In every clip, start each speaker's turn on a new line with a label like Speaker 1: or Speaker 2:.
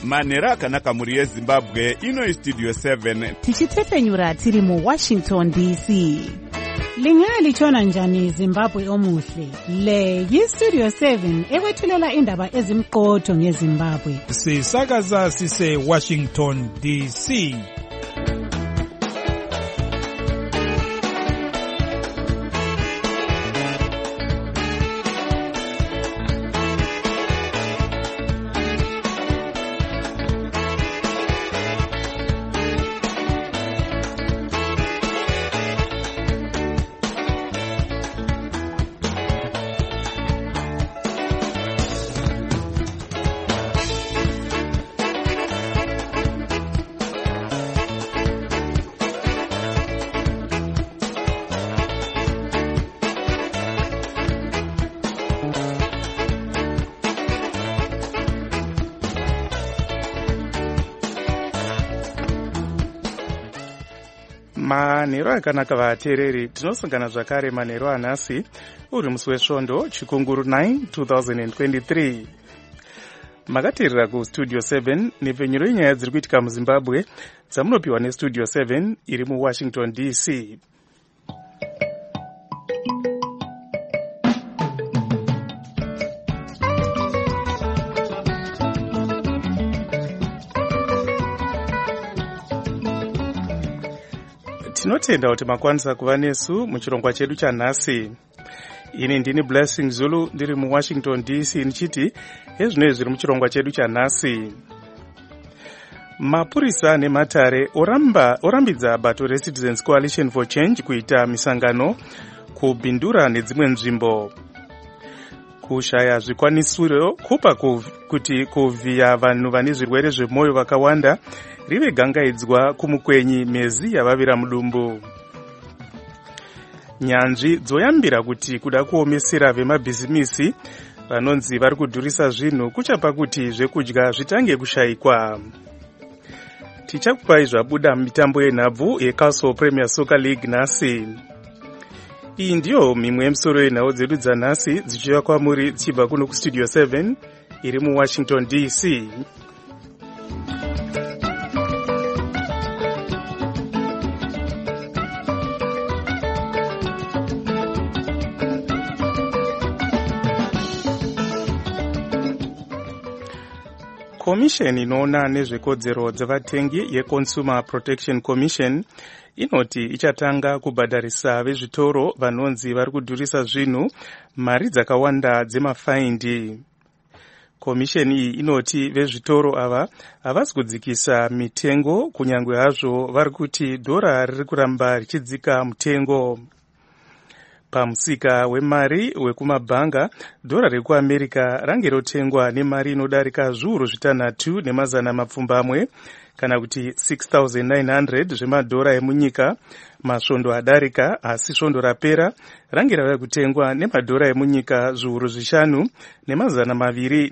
Speaker 1: Manhero akanaka muri yeZimbabwe, ino Studio 7.
Speaker 2: Tichitefenyura tiri mu Washington DC. Lingalitshona njani Zimbabwe omuhle? Le yi-Studio 7 ekwethulela indaba ezimqotho ngeZimbabwe.
Speaker 3: Sisakaza sise Washington DC.
Speaker 4: Manhero akanaka vateereri, tinosangana zvakare manhero anhasi uri musi wesvondo chikunguru 9 2023. Makateerera kuStudio 7 nepfenyuro yenyaya dziri kuitika muZimbabwe dzamunopiwa neStudio 7 iri muWashington DC. Tinotenda kuti makwanisa kuva nesu muchirongwa chedu chanhasi. Ini ndini Blessing Zulu ndiri muWashington DC nichiti ezvinoi zviri muchirongwa chedu chanhasi. Mapurisa nematare orambidza bato reCitizens Coalition for Change kuita misangano kubhindura nedzimwe nzvimbo. Kushaya zvikwanisiro kupa kuti kuvhiya vanhu vane zvirwere zvemwoyo vakawanda rive gangaidzwa kumukwenyi mezi yavavira mudumbu. Nyanzvi dzoyambira kuti kuda kuomesera vemabhizimisi vanonzi vari kudhurisa zvinhu kuchapa kuti zvekudya zvitange kushayikwa. Tichakupai zvabuda mitambo yenhabvu yeCastle Premier Soccer League nhasi. Iyi ndiyo mimwe yemisoro yenhau dzedu dzanhasi dzichiuya kwamuri dzichibva kuno kuStudio 7 iri muWashington DC. Komisheni inoona nezvekodzero dzavatengi yeConsumer Protection Commission inoti ichatanga kubhadharisa vezvitoro vanonzi vari kudhurisa zvinhu mari dzakawanda dzemafaindi. Komisheni iyi inoti vezvitoro ava havasi kudzikisa mitengo kunyange hazvo vari kuti dhora riri kuramba richidzika mutengo. Pamusika wemari wekumabhanga, dhora rekuAmerica range rotengwa nemari inodarika zviuru zvitanhatu nemazana mapfumbamwe kana kuti 6,900 zvemadhora emunyika. Masvondo adarika, asi svondo rapera range rava kutengwa nemadhora emunyika zviuru zvishanu nemazana maviri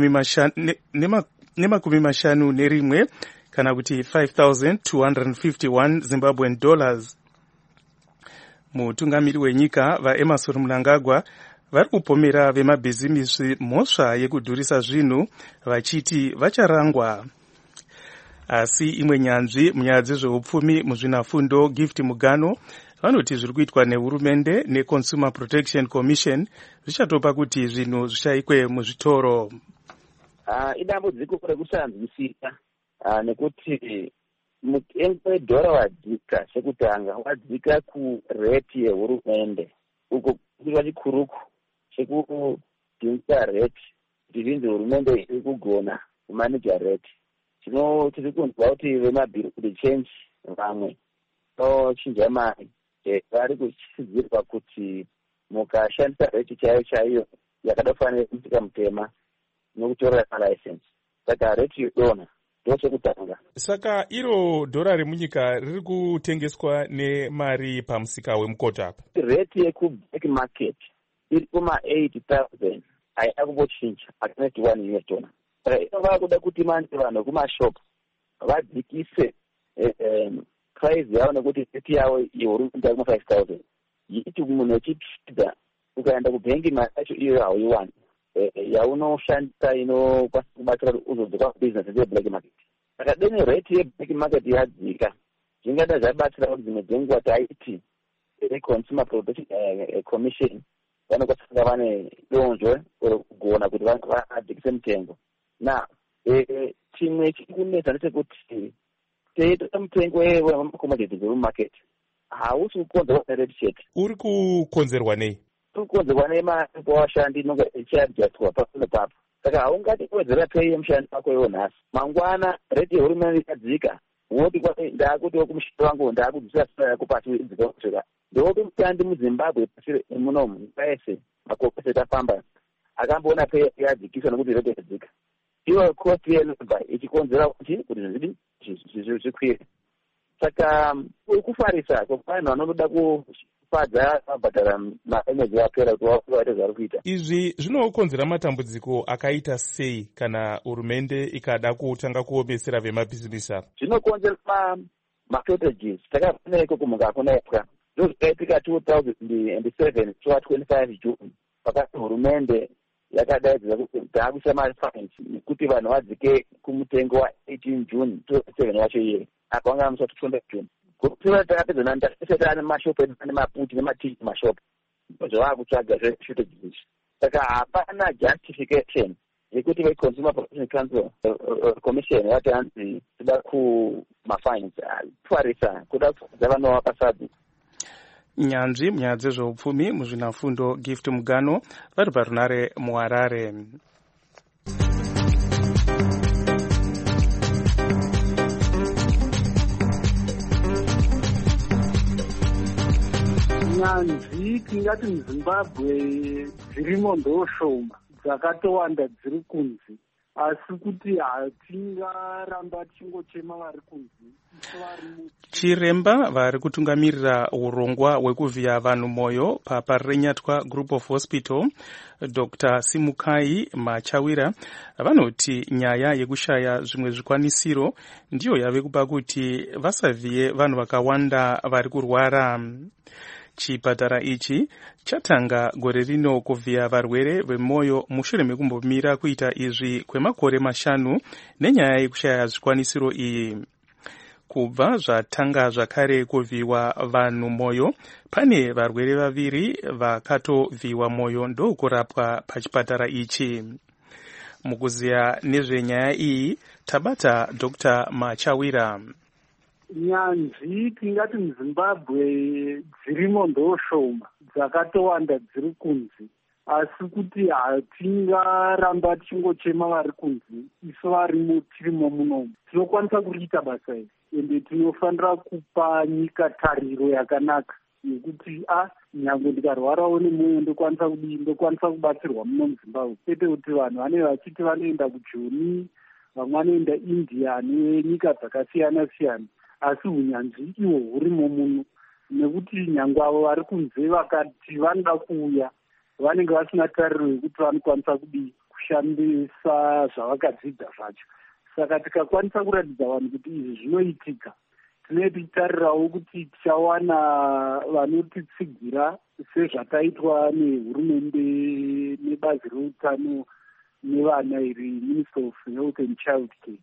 Speaker 4: nemakumi mashanu nerimwe kana kuti 5,251 Zimbabwean dollars. Mutungamiri wenyika vaEmmerson Mnangagwa vari kupomera vemabhizimisi mhosva yekudhurisa zvinhu vachiti vacharangwa. Asi imwe nyanzvi munyaya dzezveupfumi muzvinafundo Gift Mugano vanoti zviri kuitwa nehurumende neConsumer Protection Commission zvichatopa kuti zvinhu zvishayikwe muzvitoro.
Speaker 5: Idambudziko rekusanzwisisa nekuti mutengo wedhora wadzika. Chekutanga wadzika kureti yehurumende, uko kuva chikuruku chekudhimisa reti kuti zvinzi hurumende iri kugona kumaneja reti. Tiri kunzwa kuti vemabhirikuti change vamwe ochinja mari vari kuchidzirwa kuti mukashandisa reti chaiyo chaiyo yakada kufanira kuitika mutema nokutorera malicense. Saka reti yodona ndochekutanga.
Speaker 3: Saka iro dhora remunyika riri kutengeswa nemari pamusika wemukota apa.
Speaker 5: Reti yekublack market iri kuma 8,000 haina kumbochinja, hatinoti 1 US dollar. Saka inova kuda kuti manje vanhu kumashop vadzikise price yavo nekuti reti yavo yehurumende kuma 5,000. Yiti munhu echipinda ukaenda kubhengi mari yacho iyo hauiwani. yaunoshandisa inokwanisa kubatsira kuti uzodzoka kubusiness yeblack market. Saka deni rate yeblack market yadzika zvingada zvabatsira kuti dzimwe dzenguva taiti consumer protection commission vanokwanisa vane donzvo kugona kuti vadzikise mutengo. Na chimwe chiri kunetsa ndechekuti teitora mutengo wemacommodity dzemumarket hausi kukonzerwa nerate chete.
Speaker 3: Uri kukonzerwa nei?
Speaker 5: Uri kukonzerwa nemari kwavashandi inonga ichiadjustwa papo nepapo. Saka haungati kuwedzera pei yemushandi wako iwo nhasi, mangwana rate yehurumende ikadzika woti ndaakutiwo kumushando wangu ndaakudzisa sura yako pasi idzika kusvika ndopi mushandi muZimbabwe pasi munomu nyika yese makopeseti afamba akamboona pei yadzikiswa nekuti rate yadzika. Iwo cost yelabor ichikonzera kuti zvikwire. Saka kufarisa kwavanhu vanoda kufadza vabhadhara maemedzi apera kuti vaite zvari kuita.
Speaker 3: Izvi zvinokonzera matambudziko akaita sei kana hurumende ikada kutanga kuomesera vemabhizinisi avo?
Speaker 5: Zvinokonzera mashortages. Takabva ikoko mungakona epwa ndozvikaitika 2007 25 June pakati hurumende yakadaidzira kuti taakuisa mafines kuti vanhu vadzike kumutengo wa18 June 2007 wacho iye apa vanga vamusa 20 June. Kutora takapedza nandaseta ane mashopu edu ane maputi nematichi mashopu zvavakutsvaga zveshortages. Saka hapana justification yekuti veconsumer protection council commission vati hanzi toda kumafines kufarisa kuda kufadza vanova pasadzi.
Speaker 4: Nyanzvi munyaya dzezveupfumi muzvinafundo Gift Mugano vari parunare muHarare.
Speaker 6: Nyanzvi tingati muZimbabwe dzirimo ndoshoma, dzakatowanda dziri kunzi, asi kuti hatingaramba tichingochema vari kunzi.
Speaker 4: Chiremba vari kutungamirira urongwa hwekuvhiya vanhu moyo paParirenyatwa Group of Hospital, Dr. Simukai Machawira, vanoti nyaya yekushaya zvimwe zvikwanisiro ndiyo yave kupa kuti vasavhiye vanhu vakawanda vari kurwara. Chipatara ichi chatanga gore rino kuvhiya varwere vemoyo mushure mekumbomira kuita izvi kwemakore 5 nenyaya yekushaya zvikwanisiro iyi. Kubva zvatanga zvakare kuvhiwa vanhu moyo, pane varwere 2 vakatovhiwa moyo ndokurapwa pachipatara ichi. Mukuziya nezvenyaya iyi tabata Dr. Machawira.
Speaker 6: Nyanzvi tingati muZimbabwe dzirimo ndoshoma, dzakatowanda dziri kunzi, asi kuti hatingaramba tichingochema vari kunzi, isu varimo tirimo munomu. Tinokwanisa kuriita basa iri, ende tinofanira kupa nyika tariro yakanaka yekuti nyange ndikarwarawo nemwoyo ndokwanisa kudii, ndokwanisa kubatsirwa muno muZimbabwe. Kwete kuti vanhu vanenge vachiti vanoenda kuJoni, vamwe vanoenda India nenyika dzakasiyana siyana, asi unyanzvi ihwo hurimo muno, nekuti nyange avo vari kunze vakati vanoda kuuya vanenge vasina tariro yekuti vanokwanisa kudii kushandisa zvavakadzidza zvacho. Saka tikakwanisa kuratidza vanhu kuti izvi zvinoitika, tinenge tichitarirawo kuti tichawana vanotitsigira sezvakaitwa nehurumende nebazi reutano nevana iri Minister of Health and Child Care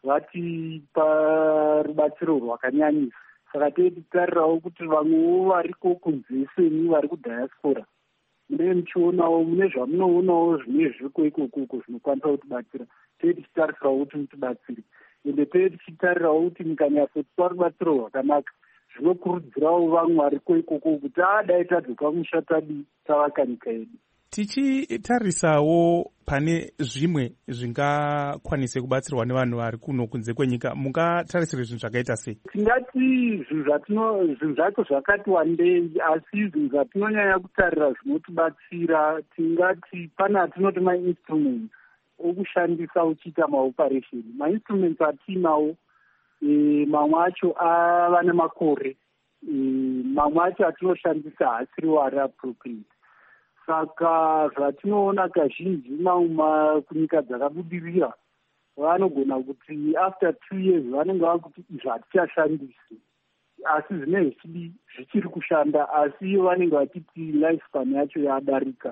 Speaker 6: vatipa rubatsiro rwakanyanyisa. Saka tinenge tichitarirawo kuti vamwewo variko kunze seni vari kudiaspora munenge muchionawo mune zvamunoonawo zvimwe zviriko ikoko zvinokwanisa kutibatsira. Tinenge tichitarisirawo kuti mutibatsire, ende tinenge tichitarirawo kuti mukanyatsotipa rubatsiro rwakanaka zvinokurudzirawo vamwe variko ikoko kuti dai tadzoka kumusha tavaka nyika yedu.
Speaker 3: Tichitarisawo pane zvimwe zvingakwanise kubatsirwa nevanhu vari kuno kunze kwenyika, mungatarisire zvinhu zvakaita sei?
Speaker 6: Tingati zvinhu zvacho zvakati wandei, asi zvinhu zvatinonyanya kutarira zvinotibatsira, tingati pane atinoti mainstruments okushandisa uchiita maoperation. Mainstruments atinawo mamwe acho ava nemakore, mamwe acho atinoshandisa haasiriwo ari appropriate. Saka zvatinoona kazhinji kunyika dzakabudirira vanogona kuti after 2 years vanenge vakuti izvi hatichashandisi, asi zvinenge zvichiri kushanda, asi vanenge vachiti lifespan yacho yadarika,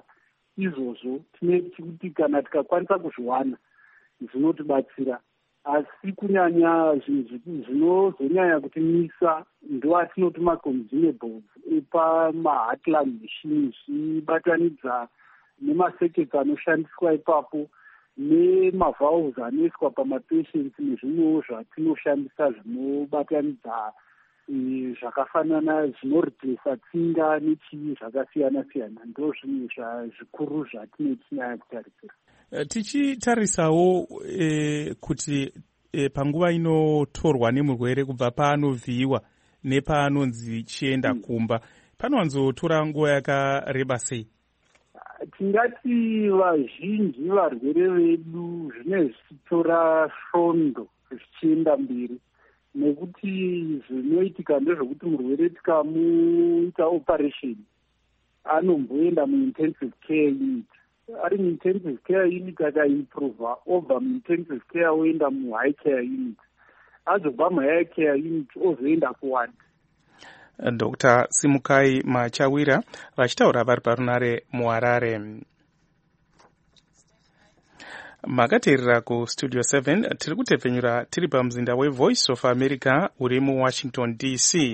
Speaker 6: izvozvo kuti kana tikakwanisa kuzviwana zvinotibatsira, asi kunyanya zvinozonyanya kutimisa ndoatinoti maconsumables epamaheartland machine, zvibatanidza nemaseketi anoshandiswa ipapo nemavalves anoiswa pamapatients nezvimwewo zvatinoshandisa zvinobatanidza zvakafanana zvinoreplesa tsinga nechii zvakasiyana siyana. Ndo zvinhu zvikuru zvatinotinyaya kutarisira.
Speaker 4: Tichitarisawo kuti panguva inotorwa nemurwere kubva paanovhiyiwa nepaanonzi chienda kumba, panowanzotora nguva yakareba sei?
Speaker 6: Tingati vazhinji varwere vedu zvine zvichitora svondo zvichienda mberi, nekuti zvinoitika ndezvekuti murwere tikamuita operation anomboenda muintensive care unit. Ari muintensive care unit akaimprova obva muintensive care oenda muhigh care unit, azobva muhigh care unit ozoenda kuward.
Speaker 4: Dr. Simukai Machawira vachitaura vari parunare muHarare. Makateerera kustudio 7 tiri kutepfenyura tiri pamuzinda weVoice of America uri muWashington DC.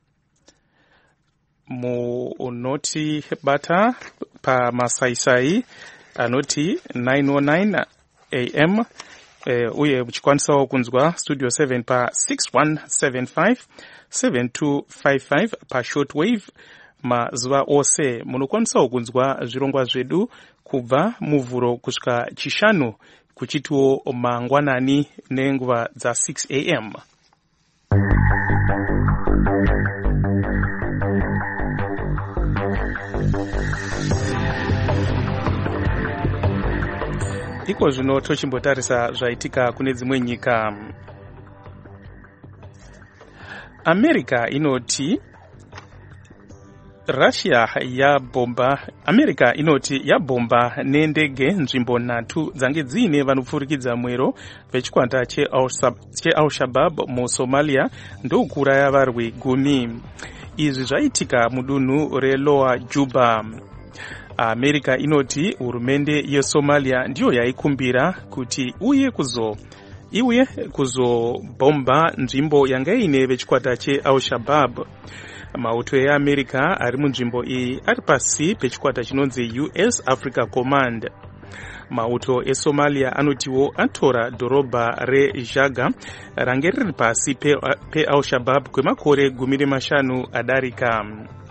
Speaker 4: Munotibata pamasaisai anoti 909 AM uye muchikwanisawo kunzwa studio 7 pa 6175 7255 pa shortwave mazuva ose. Munokwanisawo kunzwa zvirongwa zvedu kubva muvhuro kusvika chishanu kuchitiwo mangwanani nenguva dza 6 AM. Iko zvino tochimbotarisa zvaitika kune dzimwe nyika. America inoti yabomba nendege nzvimbo 3 dzange dziine vanopfurikidza mwero vechikwata cheAl-Shabaab muSomalia ndokuuraya varwi 10. Izvi zvaitika mudunhu reLower Juba. America inoti hurumende yeSomalia ndiyo yaikumbira kuti iuye kuzobomba nzvimbo yanga ine vechikwata cheAl-Shabaab. Mauto eAmerica ari munzvimbo iyi ari pasi pechikwata chinonzi US Africa Command. Mauto eSomalia anotiwo atora dhorobha reJaga range riri pasi peAl-Shabaab kwemakore 15 adarika.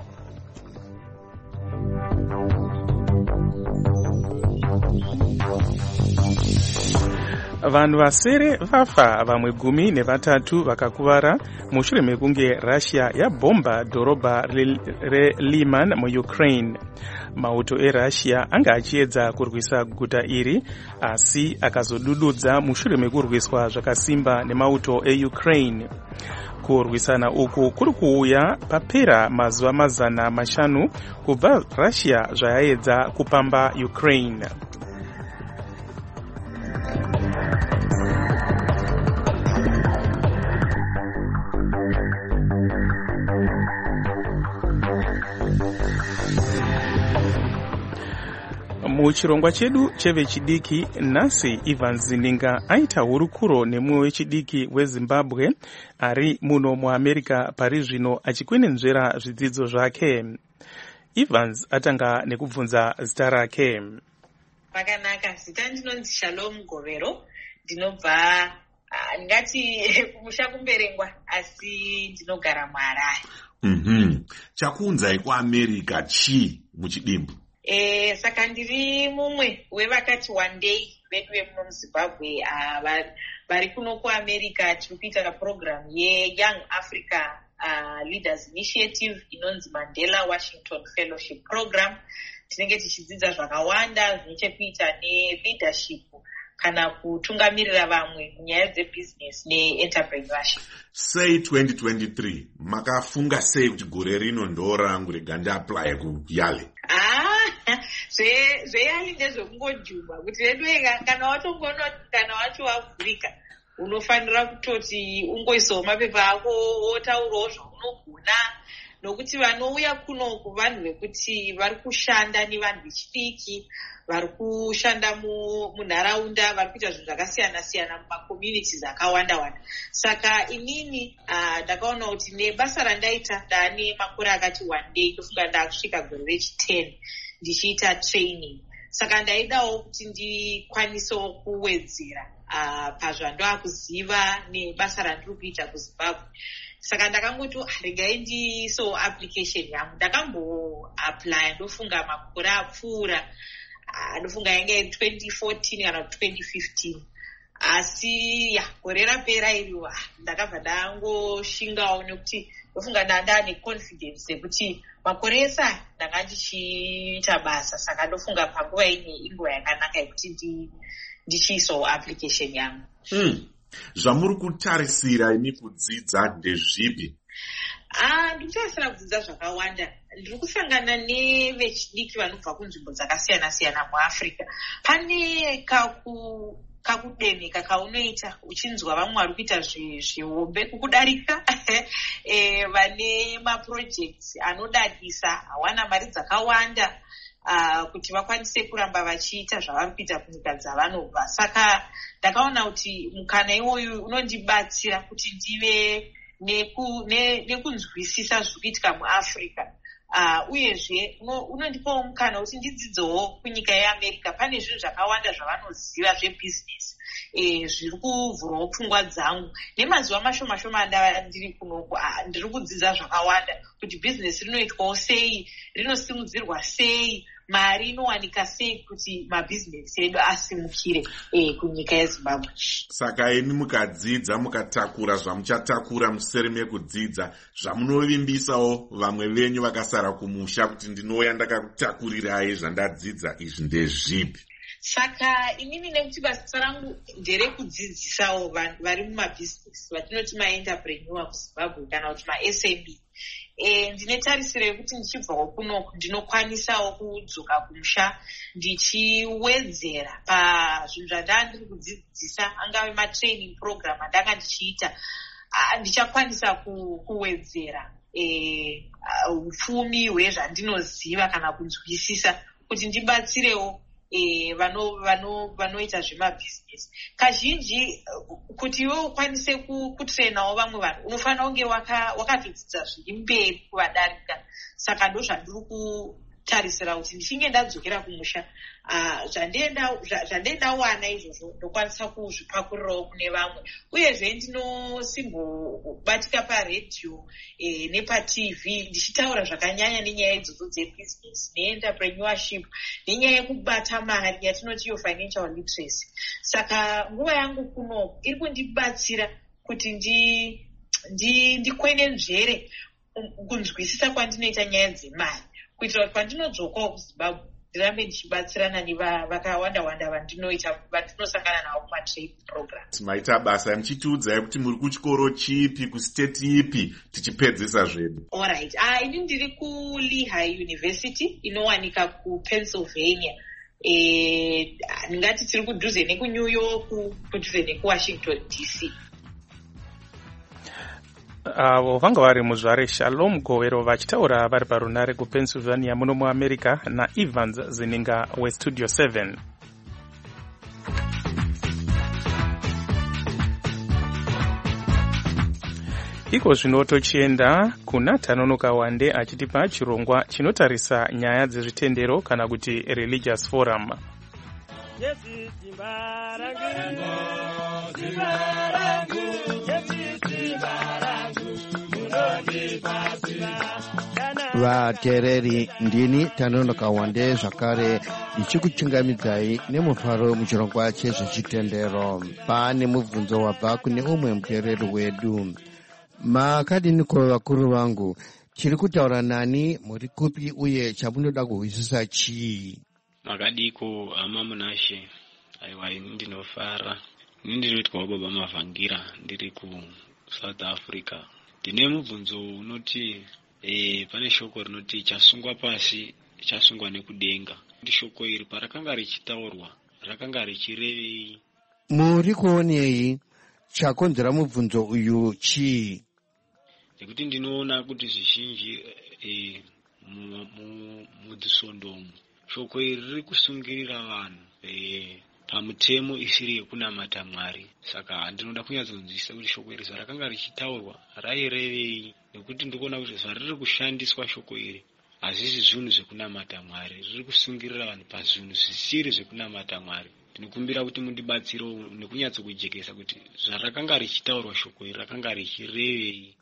Speaker 4: Vanhu vasere vafa, vamwe 13 vakakuvara mushure mekunge Russia yabomba dhorobha reLiman muUkraine. Mauto eRussia anga achiedza kurwisa guta iri asi akazodududza mushure mekurwiswa zvakasimba nemauto eUkraine. Kurwisana uku kuri kuuya papera mazuva 500 kubva Russia zvayaedza kupamba Ukraine. Muchirongwa chedu chevechidiki nhasi, Ivan Zininga aita hurukuro nemumwe wechidiki weZimbabwe ari muno muAmerica pari zvino achikwenenzvera zvidzidzo zvake. Evans atanga nekubvunza zita rake.
Speaker 7: Pakanaka, zita ndinonzi Shalom Govero, ndinobva ngati kumusha kumberengwa asi ndinogara muHarare.
Speaker 8: Chakunzai kuAmerica chi muchidimbu?
Speaker 7: Saka ndiri mumwe wevakati one day vedu vemuno muZimbabwe vari kuno kuAmerica tiri kuita program yeYoung Africa Leaders Initiative inonzi Mandela Washington Fellowship Program. Tinenge tichidzidza zvakawanda zvinechekuita neleadership kana kutungamirira vamwe munyaya dzebusiness neenterpreneurship.
Speaker 8: Sei 2023 makafunga sei kuti gore rino ndo rangu reganda apply kuYale?
Speaker 7: Zveyali ndezvekungojumba kuti redu kana watongoona kana wacho wavhurika unofanira kutoti ungoisawo mapepa ako wotaurawo zvaunogona nokuti vanouya kunoku vanhu vekuti vari kushanda nevanhu vechidiki, vari kushanda munharaunda, vari kuita zvinhu zvakasiyana-siyana mumakommunities akawanda-wanda. Saka inini ndakaona kuti nebasa randaita ndaane makore akati 1 day, ndofunga ndakusvika gore rechi10 ndichiita training. Saka ndaidawo kuti ndikwanisewo kuwedzera pazvandava kuziva nebasa randiri kuita kuZimbabwe. Saka ndakangoti regai ndiisewo application yangu. Ndakamboapply ndofunga makore apfuura, ndofunga yange iri 2014 kana 2015. Asi gore rapera iriwa ndakabva ndangoshingawo nekuti ndofunga ndanga neconfidence yekuti makore ese ndanga ndichiita basa. Saka ndofunga panguva inguva yakanaka yekuti ndichiisawo application yangu.
Speaker 8: Zvamuri kutarisira ini kudzidza ndezvipi?
Speaker 7: Ndiri kutarisira kudzidza zvakawanda. Ndiri kusangana nevechidiki vanobva kunzvimbo dzakasiyana-siyana muAfrica. Pane kakudemeka kaunoita uchinzwa vamwe vari kuita zvihombe kukudarika, vane maprojects anodadisa, hawana mari dzakawanda kuti vakwanise kuramba vachiita zvavari kuita kunyika dzavanobva. Saka ndakaona kuti mukana iwoyu unondibatsira kuti ndive nekunzwisisa zviri kuitika muAfrica. Uyezve unondipawo mukana kuti ndidzidzewo kunyika yeAmerica. Pane zvinhu zvakawanda zvavanoziva zvebhizinesi zviri kuvhurawo pfungwa dzangu. Nemazuva mashoma andava ndiri kunoku ndiri kudzidza zvakawanda kuti bhizinesi rinoitwawo sei, rinosimudzirwa sei, mari inowanika sei kuti mabhizinesi edu asimukire kunyika yeZimbabwe.
Speaker 8: Saka imi mukadzidza mukatakura zvamuchatakura museri mekudzidza, zvamunovimbisawo vamwe venyu vakasara kumusha kuti ndinouya ndakakutakurirai zvandadzidza izvi ndezvipi?
Speaker 7: Saka inini nekuti basa rangu nderekudzidzisawo vanhu vari mumabhizinesi vatinoti maenterpreneur kuZimbabwe kana kuti maSME. Ndine tarisiro yekuti ndichibvawo kunoku ndinokwanisawo kudzoka kumusha ndichiwedzera pazvinhu zvandanga ndiri kudzidzisa, angave matraining program andanga ndichiita. Ndichakwanisa kuwedzera upfumi hwezvandinoziva kana kunzwisisa kuti ndibatsirewo vanoita zvemabhizinesi. Kazhinji kuti iwe ukwanise kutrainawo vamwe vanhu unofanira kunge wakatodzidza zviri mberi kuvadarika. Saka ndo zvandiri kutarisira kuti ndichinge ndadzokera kumusha, zvandindawana izvozvo ndokwanisa kuzvipakurirawo kune vamwe. Uyezve ndinosimbobatika paredhiyo nepaTV ndichitaura zvakanyanya nenyaya idzodzo dzebhizinesi neenterpreneurship nenyaya yekubata mari yatinoti iyo financial literacy. Saka nguva yangu kuno iri kundibatsira kuti ndikwene njere kunzwisisa kwandinoita nyaya dzemari, kuitira kuti pandinodzokawo kuZimbabwe ndirambe ndichibatsirana nevakawanda-wanda vandinosangana navo kumatraining program.
Speaker 8: Maita basa muchitiudzai kuti muri kuchikoro chipi, kustate ipi, tichipedzisa zvedu?
Speaker 7: Alright. Ini ndiri kuLehigh University inowanika kuPennsylvania. Ndingati tiri kudhuze nekuNew York, kudhuze nekuWashington DC.
Speaker 4: Avo vanga vari muzvare Shalom Govero vachitaura vari parunare kuPennsylvania muno muAmerica naEvans Zininga weStudio 7. Iko zvino tochienda kuna Tanonoka Wande achitipa chirongwa chinotarisa nyaya dzezvitendero kana kuti religious forum.
Speaker 9: Vateereri, ndini Tanonoka Wande zvakare ndichikuchingamidzai nemufaro muchirongwa chezvechitendero. Pane mubvunzo wabva kune umwe muteereri wedu. Makadiniko vakuru vangu, chiri kutaura nani, muri kupi uye chamunoda kuhwisisa chii?
Speaker 10: Makadiko hama Munashe. Aiwa, ini ndinofara. Ini ndinoitwa baba Mavhangira ndiri kuSouth Africa. Ndine mubvunzo unoti pane shoko rinoti chasungwa pasi chasungwa nekudenga. Ndi shoko iri parakanga richitaurwa rakanga richirevei?
Speaker 9: Muri kuonei chakonzera mubvunzo uyu chii?
Speaker 10: nekuti ndinoona kuti zvizhinji mudzisondomo shoko iri riri kusungirira vanhu pamutemo isiri yekunamata Mwari. Saka ndinoda kunyatsonzwisisa kuti shoko iri zvarakanga richitaurwa rairevei, nekuti ndikuona kuti zvariri kushandiswa shoko iri hazvisi zvinhu zvekunamata Mwari, riri kusungirira vanhu pazvinhu zvisiri zvekunamata Mwari. Ndinokumbira kuti mundibatsirewo nekunyatsokujekesa kuti zvarakanga richitaurwa shoko iri rakanga richirevei.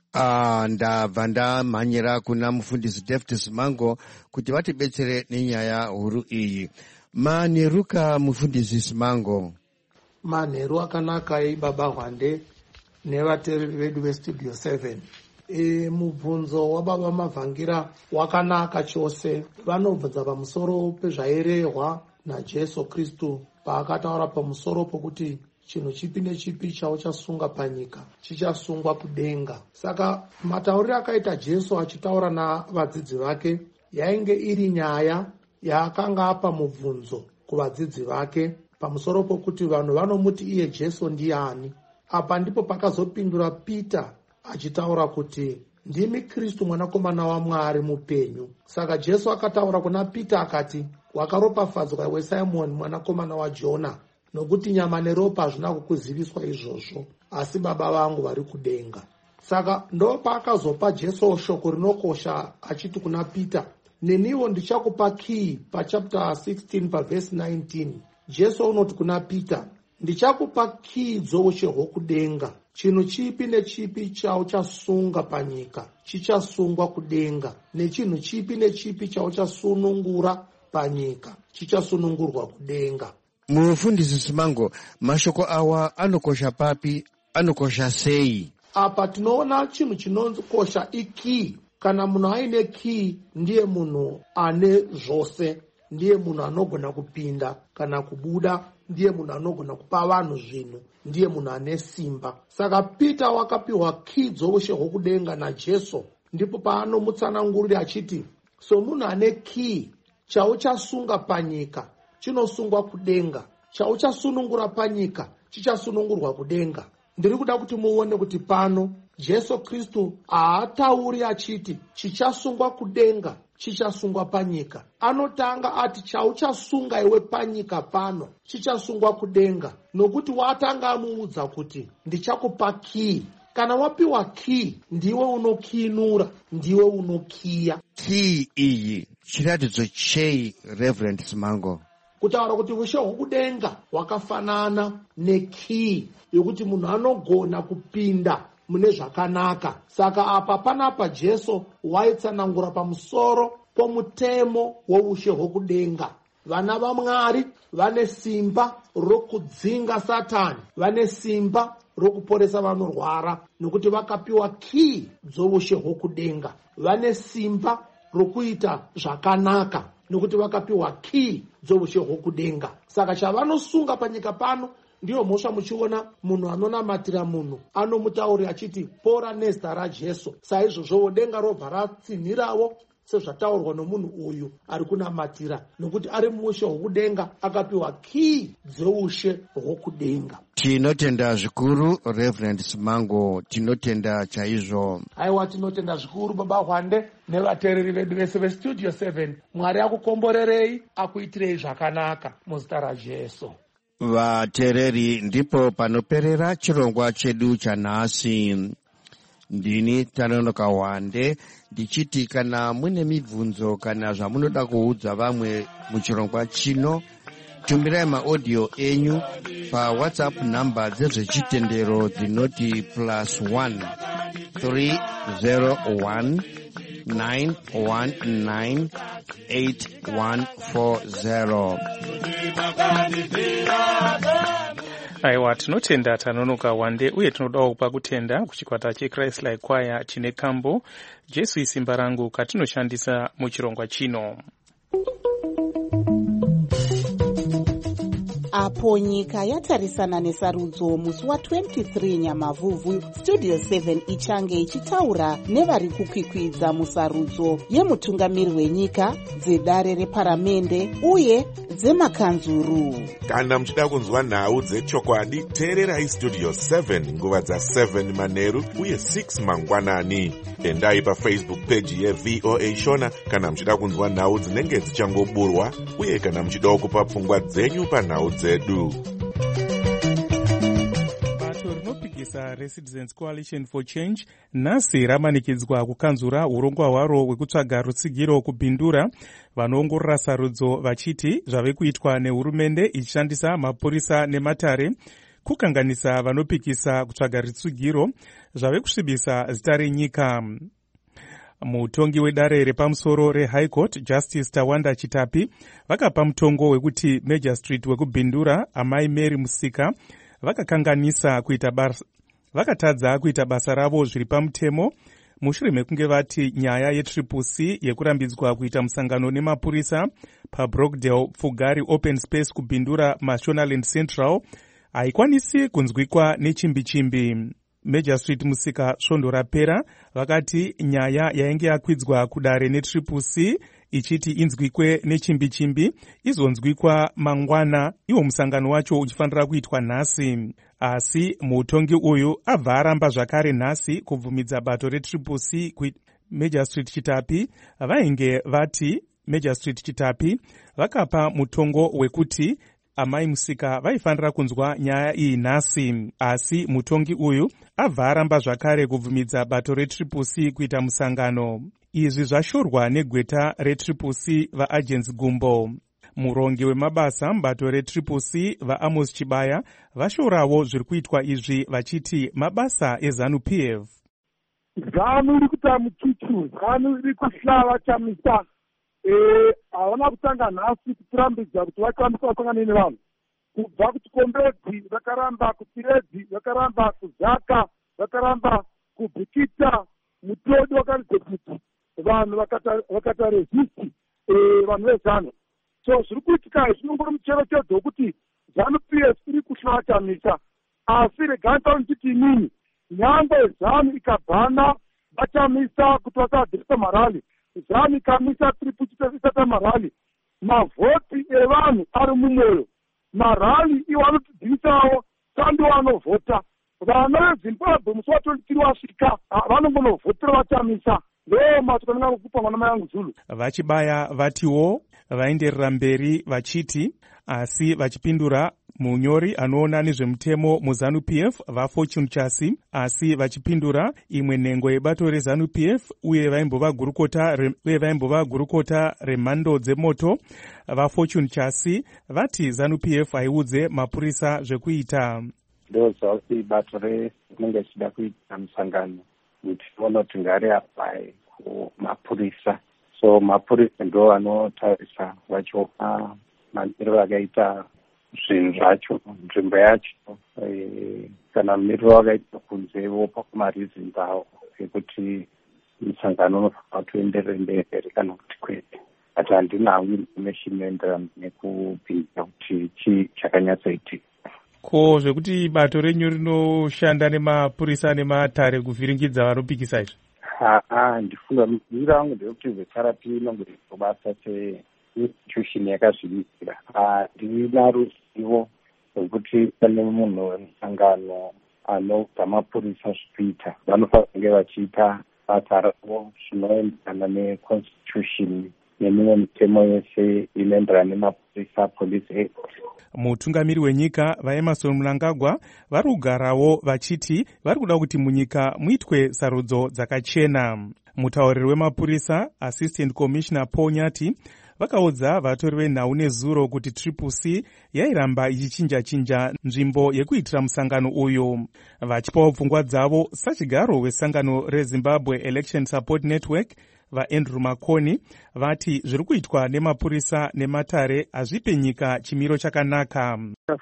Speaker 9: Ndabva ndamhanyira kuna mufundisi David Simango kuti vatibetsere nenyaya huru iyi. Manheruka mufundisi Simango.
Speaker 11: Manheru akanaka baba Hwande nevateereri vedu vestudio 7. Mubvunzo wababa Mavhangira wakanaka chose. Vanobvunza pamusoro pezvairehwa naJesu Kristu paakataura pamusoro pokuti chinhu chipi nechipi chauchasunga panyika chichasungwa kudenga. Saka matauriro akaita Jesu achitaura navadzidzi vake yainge iri nyaya yaakanga apa mubvunzo kuvadzidzi vake pamusoro pokuti vanhu vanomuti iye Jesu ndiani. Apa ndipo pakazopindura Pita achitaura kuti ndimi Kristu mwanakomana waMwari mupenyu. Saka Jesu akataura kuna Pita akati, wakaropafadzwa iwe Simoni mwanakomana waJona, nokuti nyama neropa hazvina kukuziviswa izvozvo, asi Baba vangu vari kudenga. Saka ndo paakazopa Jesu shoko rinokosha achiti kuna Pita, neniwo ndichakupa key pachapter 16 pavhesi 19. Jesu unoti kuna Pita, ndichakupa key dzoushe hwokudenga. Chinhu chipi nechipi chauchasunga panyika chichasungwa kudenga, nechinhu chipi nechipi chauchasunungura panyika chichasunungurwa kudenga.
Speaker 9: Mufundisi Simango, mashoko awa anokosha papi, anokosha sei?
Speaker 11: Apa tinoona chinhu chinokosha iki. Kana munhu aine ki ndiye munhu ane zvose, ndiye munhu anogona kupinda kana kubuda, ndiye munhu anogona kupa vanhu zvinhu, ndiye munhu ane simba. Saka Pita wakapiwa ki dzoushe hwokudenga naJesu, ndipo paanomutsanangurira achiti, so munhu ane ki, chauchasunga panyika chinosungwa kudenga, chauchasunungura panyika chichasunungurwa kudenga. Ndiri kuda kuti muone kuti pano Jesu Kristu haatauri achiti chichasungwa kudenga chichasungwa panyika. Anotanga ati chauchasunga iwe panyika pano chichasungwa kudenga, nokuti watanga amuudza kuti ndichakupa key. Kana wapiwa key ndiwe unokinura, ndiwe unokiya.
Speaker 9: Key iyi chiratidzo chei, Reverend Simango?
Speaker 11: Kutaura kuti ushe hwokudenga hwakafanana nekey yokuti munhu anogona kupinda mune zvakanaka. Saka apa panapa Jesu waitsanangura pamusoro pomutemo woushe hwokudenga. Vana vaMwari vane simba rokudzinga Satani, vane simba rokuporesa vanorwara, nokuti vakapiwa key dzoushe hwokudenga. Vane simba rokuita zvakanaka, nokuti vakapiwa key dzoushe hwokudenga. Saka chavanosunga panyika pano ndiyo mhosva muchiona munhu anonamatira munhu anomutaurira achiti pora nezita raJesu. Saizvozvo denga robva ratsinhirawo sezvataurwa nomunhu uyu ari kunamatira, nokuti ari muushe hwokudenga akapiwa key dzeushe hwokudenga.
Speaker 9: Tinotenda zvikuru Reverend Simango, tinotenda chaizvo.
Speaker 11: Aiwa, tinotenda zvikuru baba Hwande nevateereri vedu vese vestudio 7. Mwari akukomborerei, akuitirei zvakanaka muzita raJesu.
Speaker 9: Vateereri, ndipo panoperera chirongwa chedu chanhasi. Ndini Tanonoka Hwande ndichiti kana mune mibvunzo kana zvamunoda kuudza vamwe muchirongwa chino, tumbirai maaudio enyu paWhatsApp namba dzezvechitendero dzinoti +1 301 919 8140.
Speaker 4: Aiwa, tinotenda Tanonoka Hwande uye tinodawo kupa kutenda kuchikwata cheChrist Like Choir chine kambo Jesu isimba rangu katinoshandisa muchirongwa chino.
Speaker 12: apo nyika yatarisana nesarudzo musi wa23 Nyamavhuvhu, Studio 7 ichange ichitaura nevari kukwikwidza musarudzo yemutungamiri wenyika, dzedare reparamende uye dzemakanzuru.
Speaker 8: Kana muchida kunzwa nhau dzechokwadi, teererai Studio 7 nguva dza7 manheru uye 6 mangwanani. Endai paFacebook page yeVOA Shona kana muchida kunzwa nhau dzinenge dzichangoburwa uye kana muchidawo kupa pfungwa dzenyu panhau dzedu.
Speaker 4: Bato rinopikisa reCitizens Coalition for Change nhasi ramanikidzwa kukanzura urongwa hwaro hwekutsvaga rutsigiro kubhindura vanoongorora sarudzo vachiti zvave kuitwa nehurumende ichishandisa mapurisa nematare kukanganisa vanopikisa kutsvaga rutsigiro zvave kusvibisa zita renyika. Mutongi wedare repamusoro reHigh Court Justice Tawanda Chitapi vakapa mutongo wekuti Major Street wekubhindura amai Mary Musika vakatadza kuita basa ravo zviri pamutemo mushure mekunge vati nyaya yeTriple-C yekurambidzwa kuita musangano nemapurisa paBrookdale Pfugari Open Space kubhindura Mashonaland Central haikwanisi kunzwikwa nechimbi-chimbi. Major Street Musika svondo rapera vakati nyaya yainge yakwidzwa kudare neTriple-C ichiti inzwikwe nechimbi-chimbi izonzwikwa mangwana, iwo musangano wacho uchifanira kuitwa nhasi. Asi mutongi uyu abva aramba zvakare nhasi kubvumidza bato reTriple-C. Major Street Chitapi vainge vati Major Street Chitapi vakapa mutongo wekuti amai Musika vaifanira kunzwa nyaya iyi nhasi, asi mutongi uyu abva aramba zvakare kubvumidza bato reTriple-C kuita musangano. Izvi zvashorwa negweta reTriple-C vaAgents Gumbo. Murongi wemabasa mubato reTriple-C vaAmos Chibaya vashorawo zviri kuitwa izvi vachiti mabasa eZANU-PF.
Speaker 6: ZANU iri kuita muchuchu, ZANU iri kuhlava chamisa. Havana kutanga nhasi kutirambidza kuti vakwanisa kusangana nevanhu. Kubva kuchikombedzi vakaramba, kuTiredzi vakaramba, kuZaka vakaramba, kuBhikita Mutodi vakaridze kuti vanhu vakata resist vanhu vezANU. So zviri kuitika zvinongori mucherechedzo wekuti ZANU-PF iri kuhlava chamisa. Asi regai tauri ndichiti inini nyangwe ZANU ikabhana vachamisa kuti vasaadhirisa marali, ZANU ikamisa tirikuchitesisa marali, mavhoti evanhu ari mumwoyo, marali iwo anotidzivisawo kandi vanovhota. Vana veZimbabwe musi wa23 wasvika vanongonovhotera vachamisa. Ndo matokana kukupa mwana mai yangu Zulu.
Speaker 4: Vachibaya vatiwo vaenderera mberi vachiti, asi vachipindura munyori anoona nezvemutemo muZANU-PF vaFortune Chasi, asi vachipindura imwe nhengo yebato reZANU-PF uye vaimbova gurukota remhando dzemoto vaFortune Chasi vati ZANU-PF haiudze mapurisa zvekuita.
Speaker 13: Ndozvauti bato rinenge richida kuita musangano kuti tione kuti ngariapai kumapurisa. So mapurisa ndo anotarisa vachiona mamiriro akaita zvinhu zvacho, nzvimbo yacho, kana mumiriro akaita kunze vopa kumarizini avo ekuti musangano unofanira kuenderera mberi kana kuti kwete. But handinawo information inoenderana nekubvunza kuti chii chakanyatsoitika.
Speaker 4: Ko zvekuti bato renyu rinoshanda nemapurisa nematare kuvhiringidza vanopikisa izvi?
Speaker 13: Ndifunga mubvunzo wangu ndekuti ZANU-PF inenge basa seinstitution yakazvimisira. Handina ruzivo rwekuti pane munhu wemusangano anobva mapurisa zvikuita. Vanofanira kunge vachiita basa ravo zvinoenderana neconstitution nemimwe mitemo yese inoenderana nemapurisa, Police Act.
Speaker 4: Mutungamiri wenyika vaEmmerson Mnangagwa vari kugarawo vachiti vari kuda kuti munyika muitwe sarudzo dzakachena. Mutauriri wemapurisa Assistant Commissioner Paul Nyati vakaudza vatori venhau nezuro kuti Triple-C yairamba ichichinja-chinja nzvimbo yekuitira musangano uyu, vachipawo pfungwa dzavo sachigaro wesangano reZimbabwe Election Support Network vaAndrew Makoni vati zviri kuitwa nemapurisa nematare hazvipe nyika chimiro chakanaka.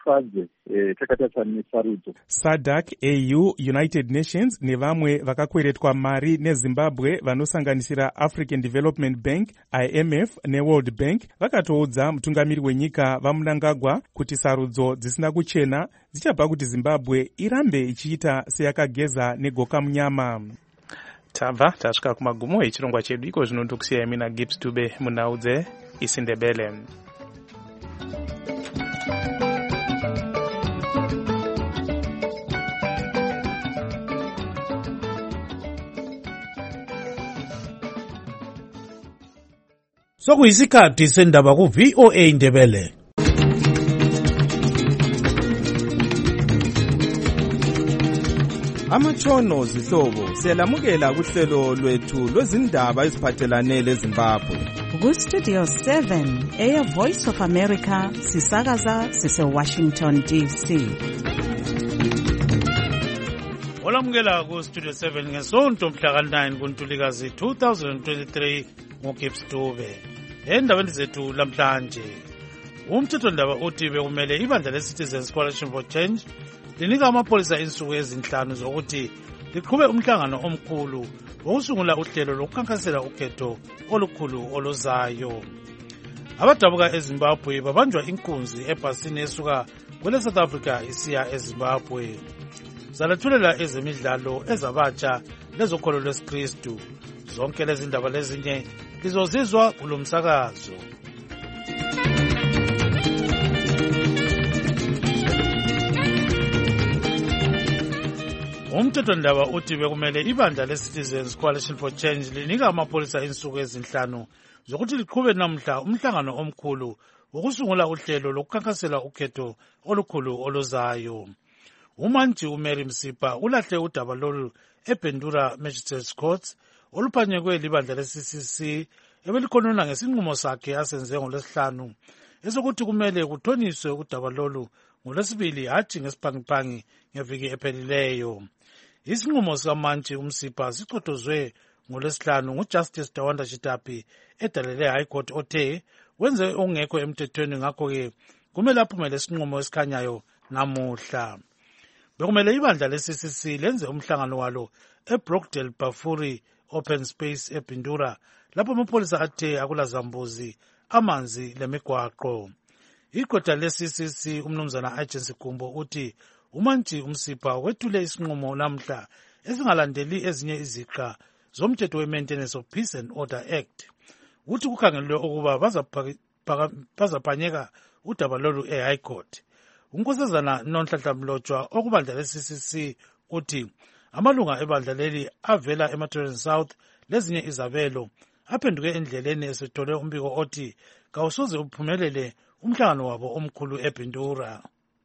Speaker 4: SADC, AU, United Nations nevamwe vakakweretwa mari neZimbabwe vanosanganisira African Development Bank, IMF neWorld Bank vakatoudza mutungamiri wenyika vaMnangagwa kuti sarudzo dzisina kuchena dzichabva kuti Zimbabwe irambe ichiita seyakageza negoka munyama. Tabva tasvika kumagumo echirongwa chedu, iko zvino ndokusiyai mina Gibbs Dube munhau dzeIsiNdebele.
Speaker 14: Sokuyisikhathi sendaba ku-VOA Ndebele.
Speaker 15: Amatshono zihlobo siyalamukela kuhlelo lwethu lwezindaba eziphathelane leZimbabwe.
Speaker 2: Ku-Studio 7 Air Voice of America sisakaza sise-Washington DC.
Speaker 14: Olamukela ku-Studio 7 ngesonto mhla ka-9 kuNtulikazi 2023 ngoGibbs Dube. Endabeni zethu lamhlanje, umthethondaba uthi bekumele ibandla le-Citizens Coalition for Change linika amapholisa insuku ezinhlanu zokuthi liqhube umhlangano omkhulu wokusungula uhlelo lokukhankasela ukhetho olukhulu oluzayo. Abadabuka eZimbabwe babanjwa inkunzi ebhasini esuka kwele-South Africa isiya eZimbabwe. Zalethulela ezemidlalo ezabatsha lezokholo lwesikristu. Zonke lezi ndaba lezinye lizozizwa kulo msakazo. Umthethondaba uthi bekumele ibandla le-Citizens Coalition for Change linika amapholisa insuku ezinhlanu zokuthi liqhube namhla umhlangano omkhulu wokusungula uhlelo lokukhankasela ukhetho olukhulu oluzayo. Umantshi uMary Msipa ulahle udaba lolu eBendura Magistrates Court oluphanyekwe libandla le-CCC ebelikhonona ngesinqumo sakhe asenze ngoLwesihlanu esokuthi kumele kuthoniswe udaba lolu ngoLwesibili hatshi ngesiphangi ngeviki ephelileyo. Isinqumo sikamantshi uMsipa siqotozwe ngoLwesihlanu nguJustice Dawanda Chitapi edalele High Court othe wenze ongekho emthethweni, ngakho-ke kumele aphumele isinqumo esikhanyayo namuhla. Bekumele ibandla le-CCC lenze umhlangano walo eBrookdale Bafuri Open Space eBindura lapho amapholisa athe akulazambuzi, amanzi lemigwaqo. Iqoda le-CCC umnumzana Agency Gumbo uthi umantshi uMsipa wethule isinqumo namhla esingalandeli ezinye iziqa zomthetho we-Maintenance of Peace and Order Act. Uthi kukhangelwe ukuba bazaphanyeka udaba lolu e-High Court. Unkosazana Nonhlanhla Mlotshwa okubandla le-CCC uthi amalunga ebandla leli avela eMathureni South lezinye izabelo aphenduke endleleni esethole umbiko othi kawusoze uphumelele umhlangano wabo omkhulu eBindura.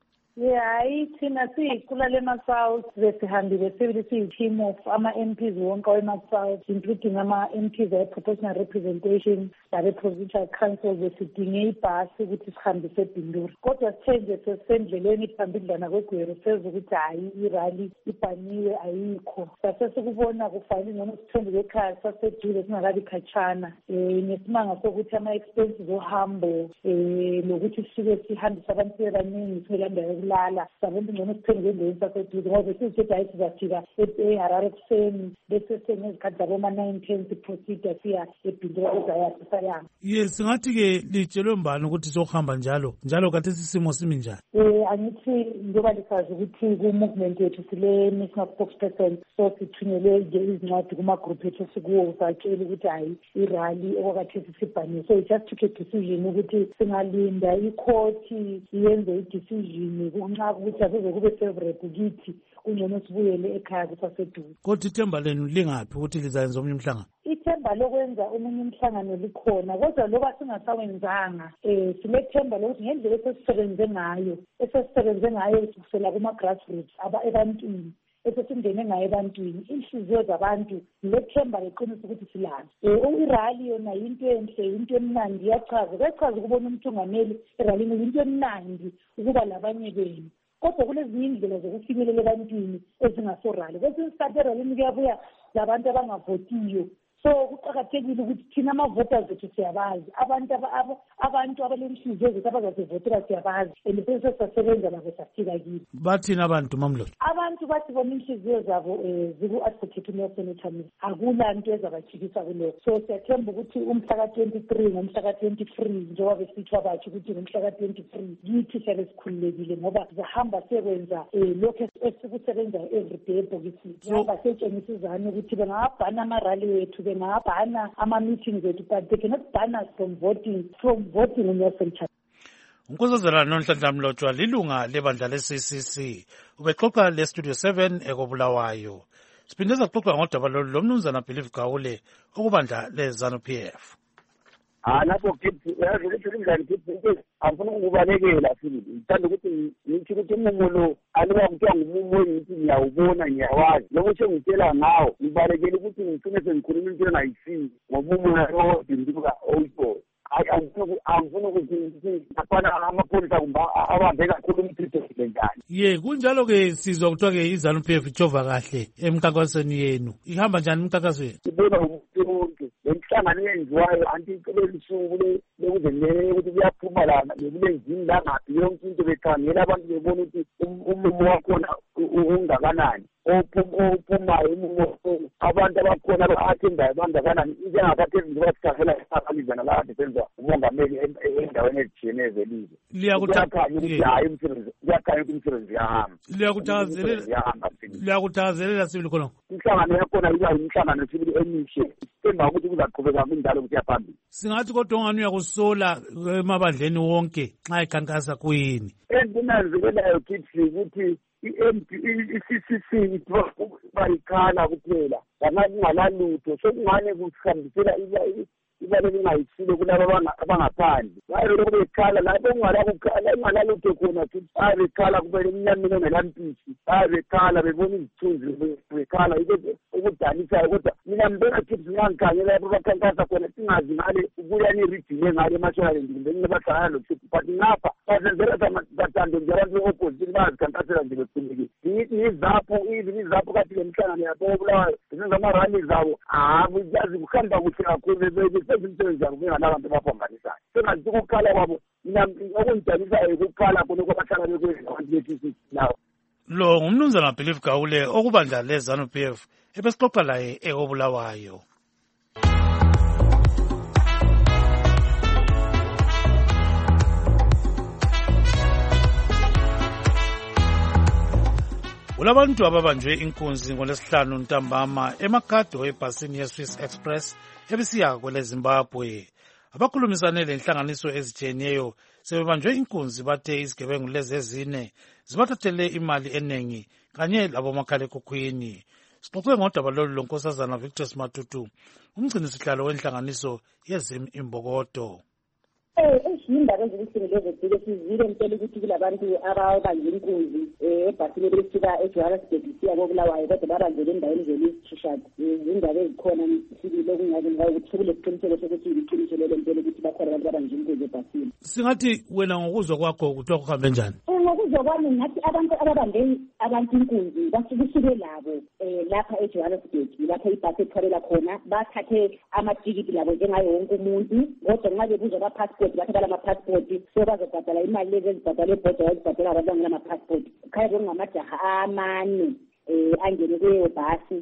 Speaker 16: Hayi thina siyiqula lema-South besihambile sibili siyi-team of ama-MPs wonke wema-South including ama-MPs ayi-proportional representation labe-provincial council besidinge ibhasi ukuthi sihambise eBindura. Kodwa sithe nje sesisendleleni phambidlana kwegwero seza ukuthi hhayi irali ibhaniwe ayikho. Sase sikubona kufanele ngcono sithembele ekhaya saseduze singakabi khatshana nesimanga sokuthi ama-expenses ohambo lokuthi sisuke sihambise abantu bebaningi singelandayo lala sabona ngcono sithenge endaweni saseduze ngoba sizithetha hayi sizafika eHarare ekuseni bese sengezikhathi zaboma 9:10 siprocedure siya eBindura ezayasisayanga.
Speaker 14: Yes, singathi-ke litshelwe mbani ukuthi sokuhamba njalo kade sisimo simi njani?
Speaker 16: Angithi njengoba lisazi ukuthi ku-movement yethu sile national spokesperson, so sithunyelwe nje izincwadi kuma-group ethu sikuwo satshela ukuthi hhayi irali okwakhathesi sibhaniwe. So we just took a decision ukuthi singalinda ikhoti yenze i-decision kunxa ukuthi akuze kube favorable kithi kungcono sibuyele ekhaya kusaseduze.
Speaker 14: Kodwa ithemba lenu lingaphi ukuthi lizayenza omunye umhlangano?
Speaker 16: Ithemba lokwenza omunye umhlangano likhona, kodwa loba singasawenzanga sinethemba lokuthi ngendlela esesisebenze ngayo kusukela kuma-grassroots ebantwini esesingene ngayo ebantwini, inhliziyo zabantu lethemba leqiniso ukuthi silazo. Irali yona yinto enhle, yinto emnandi, kuyachaza ukubona umthungameli eralini yinto emnandi ukuba labanye benu. Kodwa kulezinye indlela zokufinyelela ebantwini ezingasorali. Kwesinye isikhathi eralini kuyabuya labantu abangavotiyo, so kuqakathekile ukuthi thina ama-voters zethu siyabazi, abantu abalenhliziyo zethu abazasivotela siyabazi, and bese sasebenza labo safika kibo.
Speaker 14: Bathini abantu Mamlotshwa?
Speaker 16: Abantu bathi bona inhliziyo zabo ziku-advocate uNelson Chamisa, akula nto ezabajikisa kulokho. So siyathemba ukuthi umhla ka-23 ngomhla ka-23 njengoba besithiwa batsho ukuthi ngomhla ka-23 kithi siyabe sikhululekile ngoba zahamba sekwenza lokhu esikusebenza everyday ebhokisini. Sihamba setshengisa izanu ukuthi bengabhana amarali wethu, bengabhana ama-meetings wethu, but they cannot ban us from voting uNelson Chamisa.
Speaker 14: Unkosazana Nonhlanhla Mlotshwa lilunga lebandla le-CCC ubexoxa le-Studio 7 ekobulawayo. Siphinde saxoxa ngodaba lomnumzana Believe Gawule okubandla le-ZANU-PF.
Speaker 5: Lapho angifuna ukubalekela futhi ngithanda ukuthi ngithi ukuthi umumo lo aliba kuthiwa ngumumo engithi ngiyawubona ngiyawazi lokho sengitshela ngawo ngibalekele ukuthi ngigcine sengikhuluma into engayisini ngomumo lo dinduka oyibona. Angifuna ukuthi afana amapholisa kumbe abambe kakhulu umthetho njani.
Speaker 14: Kunjalo-ke sizwa kuthiwa-ke i-ZANU-PF ijova kahle emkhankasweni yenu. Ihamba njani imikhankaso yenu?
Speaker 5: Ibona umuntu wonke lemhlangano eyenziwayo anti kuleli suku lekuze ukuthi kuyaphuma lana bekulenzini langaphi yonke into bekhangela abantu bebona ukuthi umumo wakhona ungakanani. Ophumayo umumo abantu abakhona abathendayo bangakanani njengakathezi nje basikhangela esakamizana la kade senza umongameli endaweni ezitshiyeneyo zelizwe. Kuyakhanya ukuthi umsebenzi yahamba. Liyakuthakazelela sibili khonokho. Inhlangano yakhona iba yinhlangano sibili emihle. Sithemba ukuthi kuzaqhubeka kunjalo kusiya phambili.
Speaker 14: Singathi kodwa ungani uyakusola emabandleni wonke nxa ikhankasa kuyini?
Speaker 5: Endinanzelelayo kithi ukuthi i-CCC bayikhala kuphela kungalalutho sokungane kusihambisela ibale lingayisile kulabo abangaphandle. Bayo lokho bekhala lapho kungalalutho khona bekhala kumele imnyameni engelampisi, bekhala bebona izithunzi bekhala ukudanisayo. Kodwa mina mbeka kithi ngangikhangela lapho bakhankasa khona singazi ngale ukuyani iridile ngale eMashonaland kumbe ngibahlangana lokuthi but ngapha basenzela bathando nje abantu be-opposition bazikhankasela nje bekhululekile. Ngithi izapho kathi le mhlangano yabobulawayo zenza amarali zabo yazi kuhamba kuhle kakhulu sezinto zabo benganabantu bapambanisayo. Sengathi ukukhala kwabo mina okungijanisayo ukukhala khona kwabahlala bekwenza abantu be-TCC lawo.
Speaker 14: Lo ngumnumzana Believe Gawule okubandla le-ZANU-PF ebesixoxa laye ekobulawayo. Kulabantu ababanjwe inkunzi ngolesihlanu ntambama eMakhado ebhasini ye-Swiss Express ebisiya kwele Zimbabwe. Abakhulumisane lenhlanganiso ezitshiyeneyo sebebanjwe inkunzi bathe izigebengu lezi ezine zibathathele imali eningi kanye labomakhalekhukhwini. Sixoxe ngodaba lolu lonkosazana Victor Matutu, umgcinisihlalo wenhlanganiso yeZim Imbokodo.
Speaker 17: Izindaba ezibuhlungu sizile mpela ukuthi kulabantu ababanjwe inkunzi ebhasini elisuka eJohannesburg siya koBulawayo kodwa babanjwe endaweni zelizishishad. Izindaba ezikhona sibile okungake ukuthi kule siqiniseko sokuthi iqiniso lelo mpela ukuthi bakhona abantu abanjwe inkunzi ebhasini.
Speaker 14: Singathi wena ngokuzwa kwakho kuthiwa kuhambe njani?
Speaker 17: Ngokuzwa kwami ngathi abantu ababambe abantu inkunzi basuke labo lapha eJohannesburg lapha ibhasi ethwalela khona bathathe amatikiti labo njengayo wonke umuntu kodwa nxa bebuzwa ama-passport bathatha ama-passport so bazobhadala imali lezi ezibhadala ebhoda bazibhadala abantu abangela ama-passport. Kukhanya bekungamajaha amane angene kuleyo bhasi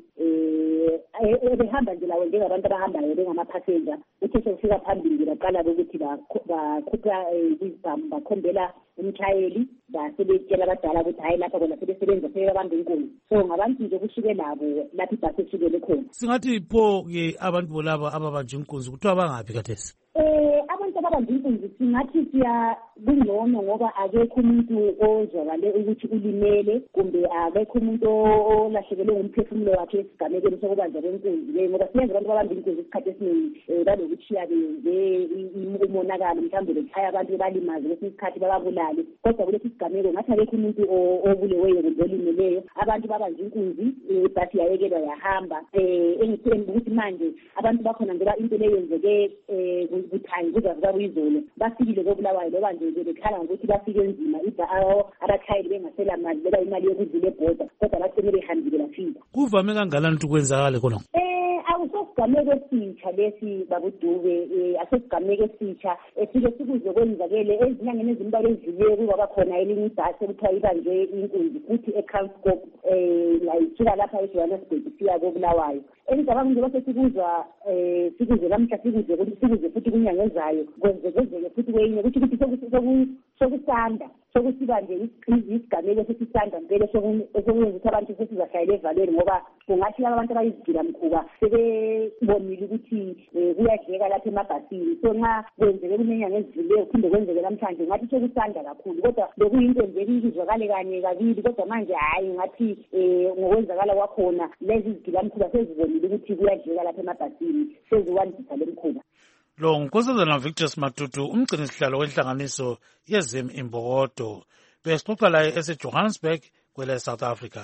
Speaker 17: behamba nje lawo njengabantu abahambayo bengamaphasenja. Uthe sokufika phambili baqala ukuthi bakhupha izibhamu bakhombela umshayeli basebetshela abadala ukuthi hayi lapha kona sebesebenza sebebamba inkunzi. So ngabantu nje kusuke labo lapho ibhasi esukele khona.
Speaker 14: Singathi pho-ke abantu bolaba ababanje inkunzi kuthiwa bangaphi kathesi?
Speaker 17: Abantu ababanje inkunzi singathi kungcono ngoba akekho umuntu ozwakale ukuthi ulimele kumbe akekho umuntu olahlekelwe ngumphefumulo wakhe esigamekweni sokubanjwa kwenkunzi ngoba siyenza abantu babambe inkunzi isikhathi esiningi banokuthi benze umonakalo mhlawumbe bekhaya abantu balimaze kwesinye isikhathi bababulale kodwa kulesi sigameko ngathi akekho umuntu obuleweyo kumbe olimeleyo. Abantu babanje inkunzi ibhasi yayekelwa yahamba. Engithemba ukuthi manje abantu bakhona ngoba into leyenzeke kuthanyi kuzavuka kuyizolo bafikile koBulawayo loba nje bekhala ngokuthi bafike enzima abakhayeli bengasela mali bela imali yokudlula ebhoda kodwa bathene behambile bafika.
Speaker 14: Kuvame kangakanani ukuthi kwenzakale khona?
Speaker 17: isigameko esitsha lesi babuDube asesigameko esitsha esike sikuzwe kwenzakele ezinyangeni ezimbalwa ezidlule kwaba khona elinye ibhasi ekuthiwa ibanjwe inkunzi futhi eKranskop la isuka lapha eJohannesburg siya koBulawayo. Engicabanga nje base sikuzwe lamhla sikuzwe futhi kunyanga ezayo kwenzeke futhi kwenye ukuthi sokusanda sokusiba nje isigameko sesisanda ngeke sokwenza abantu sesizashayela evalweni ngoba kungathi abantu abayizigila mkhuba sebebonile ukuthi kuyadleka lapha emabhasini. So nxa kwenzeke kunenyanga ezidluleyo kuphinde kwenzeke namhlanje ngathi sokusanda kakhulu kodwa bekuyinto nje elizwakale kanye kabili kodwa manje hayi ngathi ngokwenzakala kwakhona lezi zigila mkhuba sezibonile ukuthi kuyadleka lapha emabhasini seziwandisa lemkhuba.
Speaker 14: Lo Nkosazana Victor Matutu umgcini sihlalo wenhlanganiso yezim imbokodo besixoxa laye eseJohannesburg kwele South Africa.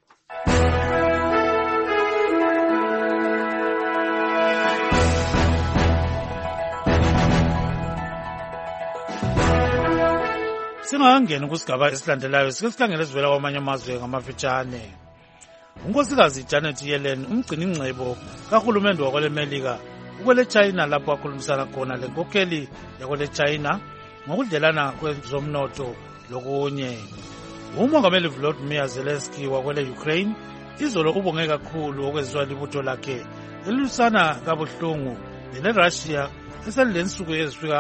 Speaker 14: Singangena kusigaba esilandelayo sike sikhangele esivela kwamanye amazwe ngamafitshane. Unkosikazi Janet Yellen umgcini ingcebo kahulumende wakwele Melika ukwele China lapho akhulumisana khona lenkokheli yakwele China ngokudlelana kwezomnotho lokunye. Umongameli Volodymyr Zelensky wakwele Ukraine izolo ubonge kakhulu okwenziwa libutho lakhe elisana kabuhlungu leRussia eselilensuku ezifika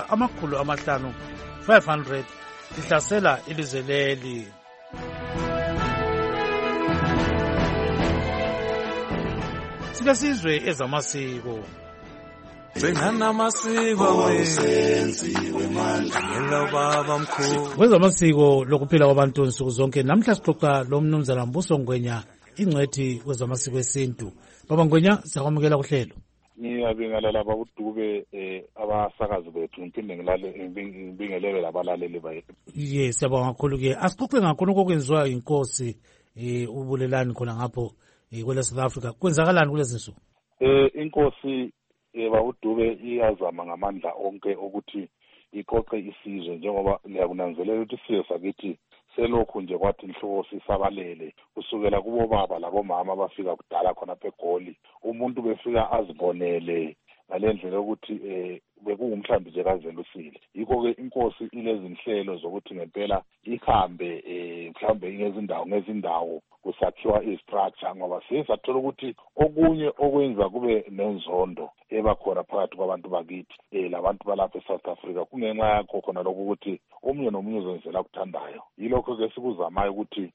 Speaker 14: 500 lihlasela ilizwe leli. Silesizwe ezamasiko. Kwezamasiko lokuphila kwabantu nsuku zonke namhla sixoxa lo mnumzana Mbuso Ngwenya ingcwethi kwezamasiko esintu. Baba Ngwenya siyakwamukela kuhlelo.
Speaker 18: Ngiyabingelela laba uDube abasakazi bethu ngiphinde ngibingelele labalaleli bethu.
Speaker 14: Yes siyabonga kakhulu ke asixoxe ngakhona okwenziwa inkosi ubulelani khona ngapho kwele South Africa kwenzakalani kulezi nsuku?
Speaker 18: Inkosi babuDube iyazama ngamandla onke ukuthi iqoqe isizwe njengoba liyakunanzelela ukuthi isizwe sakithi selokhu nje kwathi inhloko sisabalele kusukela kubo baba labo mama abafika kudala khona eGoli umuntu befika azibonele ngalendlela ukuthi bekungumhlambi nje kazelusile. Yikho ke inkosi ilezinhlelo zokuthi ngempela ihambe mhlambe ngezindawo kusakhiwa istructure ngoba sesathola ukuthi okunye okwenza kube nenzondo ebakhona phakathi kwabantu bakithi labantu balapha eSouth Africa kungenxa yakho khona lokho ukuthi omunye nomunye uzenzela ukuthandayo. Yilokho ke sikuzamayo ukuthi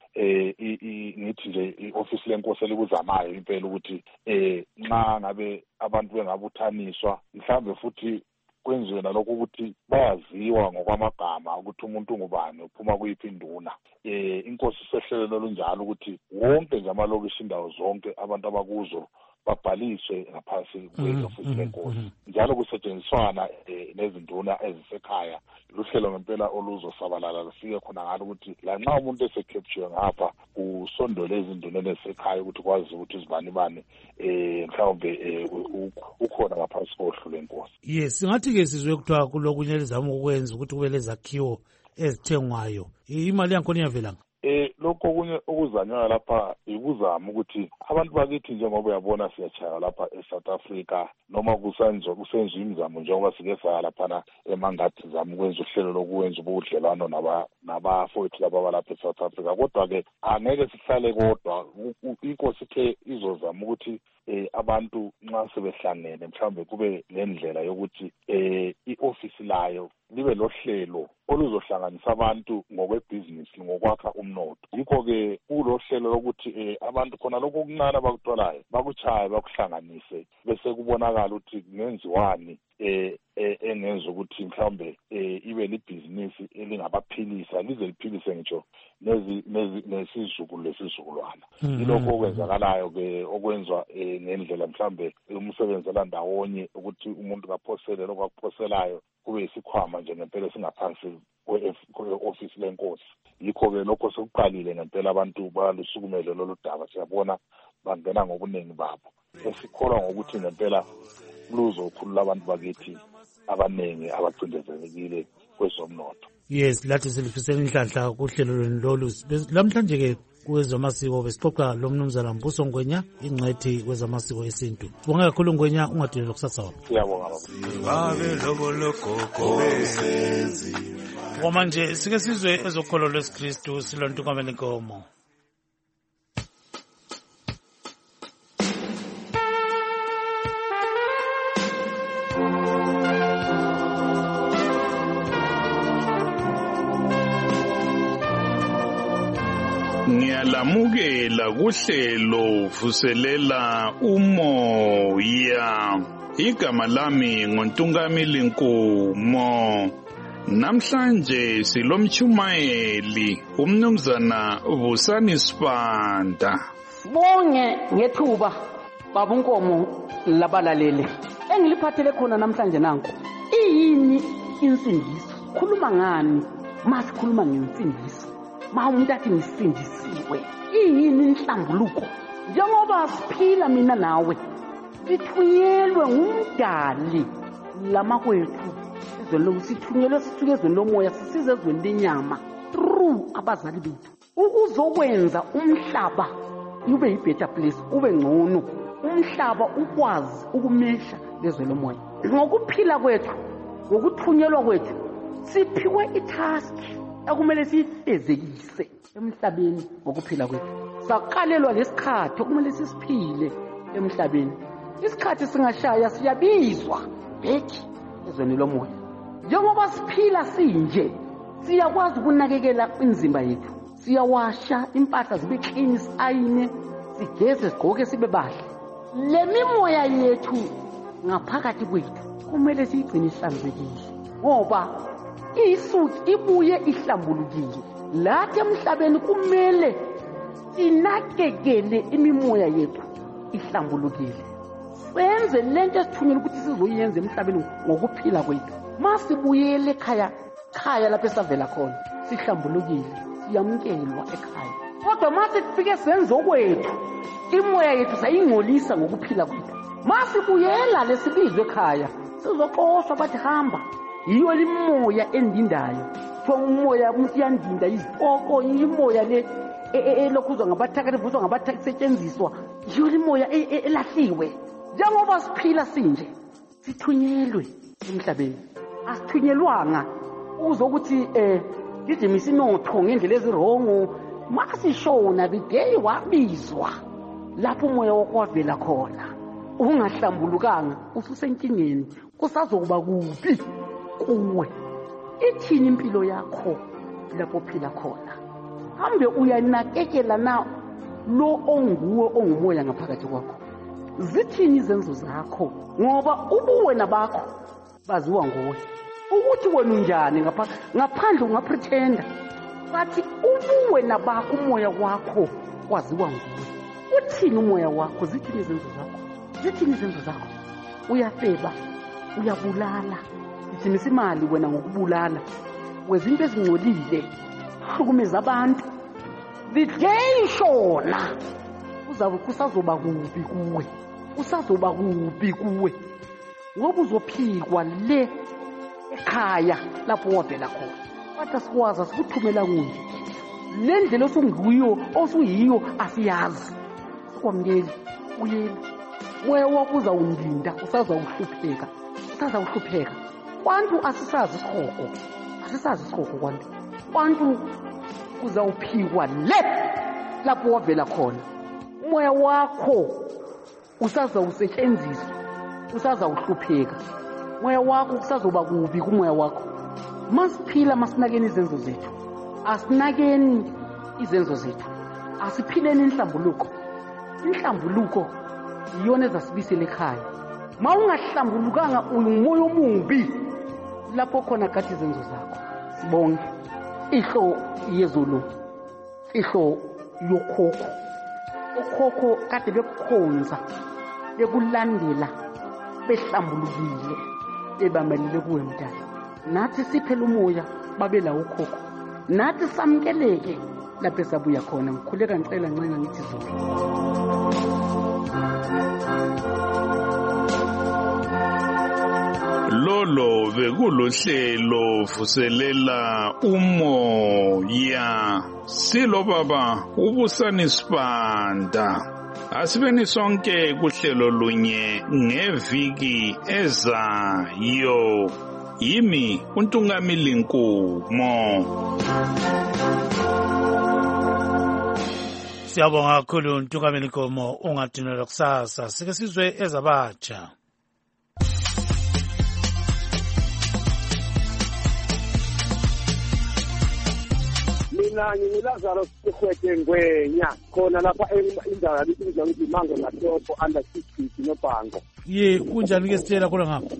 Speaker 18: ngithi nje ioffice lenkosi elikuzamayo impela ukuthi nxa ngabe abantu bengabuthaniswa mhlambe futhi kwenziwe nalokho ukuthi bayaziwa ngokwamagama ukuthi umuntu ngubani uphuma kuyiphi induna. Inkosi sehlelo olunjalo ukuthi wonke nje amalokishi indawo zonke abantu abakuzo babhaliswe ngaphansi kweofisi lenkosi. Njalo kusetshenziswana nezinduna ezisekhaya luhlelo ngempela oluzosabalala lufike khona ngalo ukuthi la nxa umuntu esekepture ngapha kusondole ezinduneni ezisekhaya ukuthi kwazi ukuthi izibani bani mhlawumbe ukhona ngaphansi kohlu lenkosi.
Speaker 14: Yes singathi ke sizwe kuthiwa kulokunye elizama ukwenza ukuthi kube lezakhiwo ezithengwayo imali yakhona iyavelanga.
Speaker 18: Lokho kunye okuzanywa lapha ikuzama ukuthi abantu bakithi njengoba uyabona siyachaya lapha eSouth Africa noma kusenziwa imizamo njengoba sike saya lapha emangadi zama ukwenza uhlelo lokwenza ubudlelwano nabafowethu laba balapha eSouth Africa kodwa ke angeke sihlale kodwa inkosi ithe izozama ukuthi abantu nxa sebehlangene mhlawumbe kube lendlela yokuthi ioffice layo libe lohlelo oluzohlanganisa abantu ngokwebhizinisi ngokwakha umnotho. Yikho ke kulohlelo lokuthi abantu khona lokho okuncane abakutholayo bakuchaye bakuhlanganise bese kubonakala ukuthi kungenziwani engenza ukuthi mhlawumbe ibe libhizinisi elingabaphilisa lize liphilise ngitsho nesizukulu lesizukulwana. Yilokho okwenzakalayo ke okwenzwa ngendlela mhlawumbe umsebenzela ndawonye ukuthi umuntu kaphosele lokho akuphoselayo kube isikhwama nje ngempela singaphansi kwe-office lenkosi. Yikho ke lokho sekuqalile ngempela abantu balusukumele lolu daba siyabona bangena ngobuningi babo. Esikholwa ngokuthi ngempela luzokhulula abantu bakithi abaningi abacindezelekile kwezomnotho.
Speaker 14: Yes lathi silifisela inhlanhla kuhlelo lolu namhlanje ke kwezamasiko besixoxa lo mnumzana Mbuso Ngwenya, ingcwethi kwezamasiko esintu. Sibonga kakhulu Ngwenya, ungadinela kusasa wami.
Speaker 18: Siyabonga.
Speaker 14: Ngoma nje sike sizwe ezokholo lwesikristu silontukamela inkomo.
Speaker 19: Ngiyalamukela kuhlelo vuselela umoya. Igama lami nguNtungamili Nkomo. Namhlanje silomchumayeli umnumzana Vusani Sibanda.
Speaker 20: Bonke ngethuba baba uNkomo labalalele. Engiliphathele khona namhlanje nanko. Iyini insindiso? Khuluma ngani? Masikhuluma ngensindiso. Umuntu athi ngisindisiwe. Iyini inhlambuluko? Njengoba siphila mina nawe, sithunyelwe ngumdali lamakwethu ezweni lokusithunyelwe sisuke ezweni lomoya sisize ezweni lenyama through abazali bethu ukuzokwenza umhlaba ube yi-better place, ube ngcono, umhlaba ukwazi ukumesha lezweni lomoya. Ngokuphila kwethu, ngokuthunyelwa kwethu, siphiwe itask ekumele siyifezekise emhlabeni ngokuphila kwethu. Saqalelwa lesikhathi okumele sisiphile emhlabeni. Isikhathi singashaya siyabizwa bethi ezweni lomoya. Njengoba siphila sinje, siyakwazi ukunakekela imizimba yethu. Siyawasha impahla zibe clean, sayine, sigeze, sigqoke sibe bahle. Le mimoya yethu ngaphakathi kwethu kumele siyigcine ihlanzekile, ngoba isuke ibuye ihlambulukile. Lathi emhlabeni kumele sinakekele imimoya yethu ihlambulukile. Senze lento esithunyelwe ukuthi sizoyenza emhlabeni ngokuphila kwethu. Masibuyele ekhaya lapho esavela khona, sihlambulukile, siyamukelwa ekhaya. Kodwa masifike senze okwethu, imoya yethu sayingcolisa ngokuphila kwethu. Masibuyela lesibizwe ekhaya, sizoxoshwa bathi hamba. Yiyo limoya endindayo. Umoya uyandinda izipoko, imoya le elokhuzwa ngabathakathi, vuswa ngabathakathi, setshenziswa. Yiyo limoya elahliwe. Njengoba siphila sinje, sithunyelwe emhlabeni. Asithunyelwanga uzokuthi ngijimisa inotho ngendlela ezirongo. Masishona the day wabizwa lapho umoya wakho wavela khona, ungahlambulukanga, ususenkingeni, kusazokuba kuphi kuwe? Ithini impilo yakho lapho uphila khona? Hambe uyanakekela na lo onguwe ongumoya ngaphakathi kwakho? Zithini izenzo zakho? Ngoba ubuwena bakho baziwa nguwe. Ukuthi wena unjani ngaphandle ungapretenda, bathi ubuwena bakho, umoya wakho waziwa nguwe. Uthini umoya wakho? Zithini izenzo zakho? Zithini izenzo zakho? Uyafeba, uyabulala, ujimisa imali wena ngokubulala, wenza into ezingcolile, hlukumeza abantu. The day shona kusazoba kubi kuwe, kusazoba kubi kuwe, ngoba uzophikwa le ekhaya lapho wavela khona. Kodwa sikwazi sikuthumela kunje, le ndlela osuyiyo asiyazi. Sikwamukeli, uyeli, moya wakho uzawundinda, usazawuhlupheka, usazawuhlupheka. Kwantu asisazi isihogo kwantu uzawuphikwa le lapho wavela khona. Umoya wakho usazawusetshenziswa, usazawuhlupheka. Umoya wakho kusazoba kubi kumoya wakho. Masiphila, masinakeni izenzo zethu, asinakeni izenzo zethu, asiphileni inhlambuluko. Inhlambuluko iyona ezasibisela ekhaya. Ma ungahlambulukanga umoya omubi, lapho khona kade izenzo zakho. Sibonke ihlo yezulu, ihlo yokhokho. Okhokho kade bekukhonza, bekulandela, behlambulukile, bebamelele kuwe mntana. Nathi siphela umoya babela ukhokho, nathi samkeleke lapho esabuya khona. Ngikhuleka ngicela ncenga ngithi Zulu.
Speaker 19: lolo bekulohlelo vuselela umoya silo baba ubusani Sibanda. Asibeni sonke kuhlelo lunye ngeviki ezayo. Yimi uNtungamili Nkumo.
Speaker 14: Siyabonga kakhulu uNtungamili Nkumo, ungadinelwa kusasa. Sike sizwe ezabatsha.
Speaker 21: Mina ngilazaro sikhwete ngwenya khona lapha indawo yabithi ibizwa ukuthi Mango Natopo under 60 noBhango.
Speaker 14: Ye kunjani ke sitshela khona ngapha?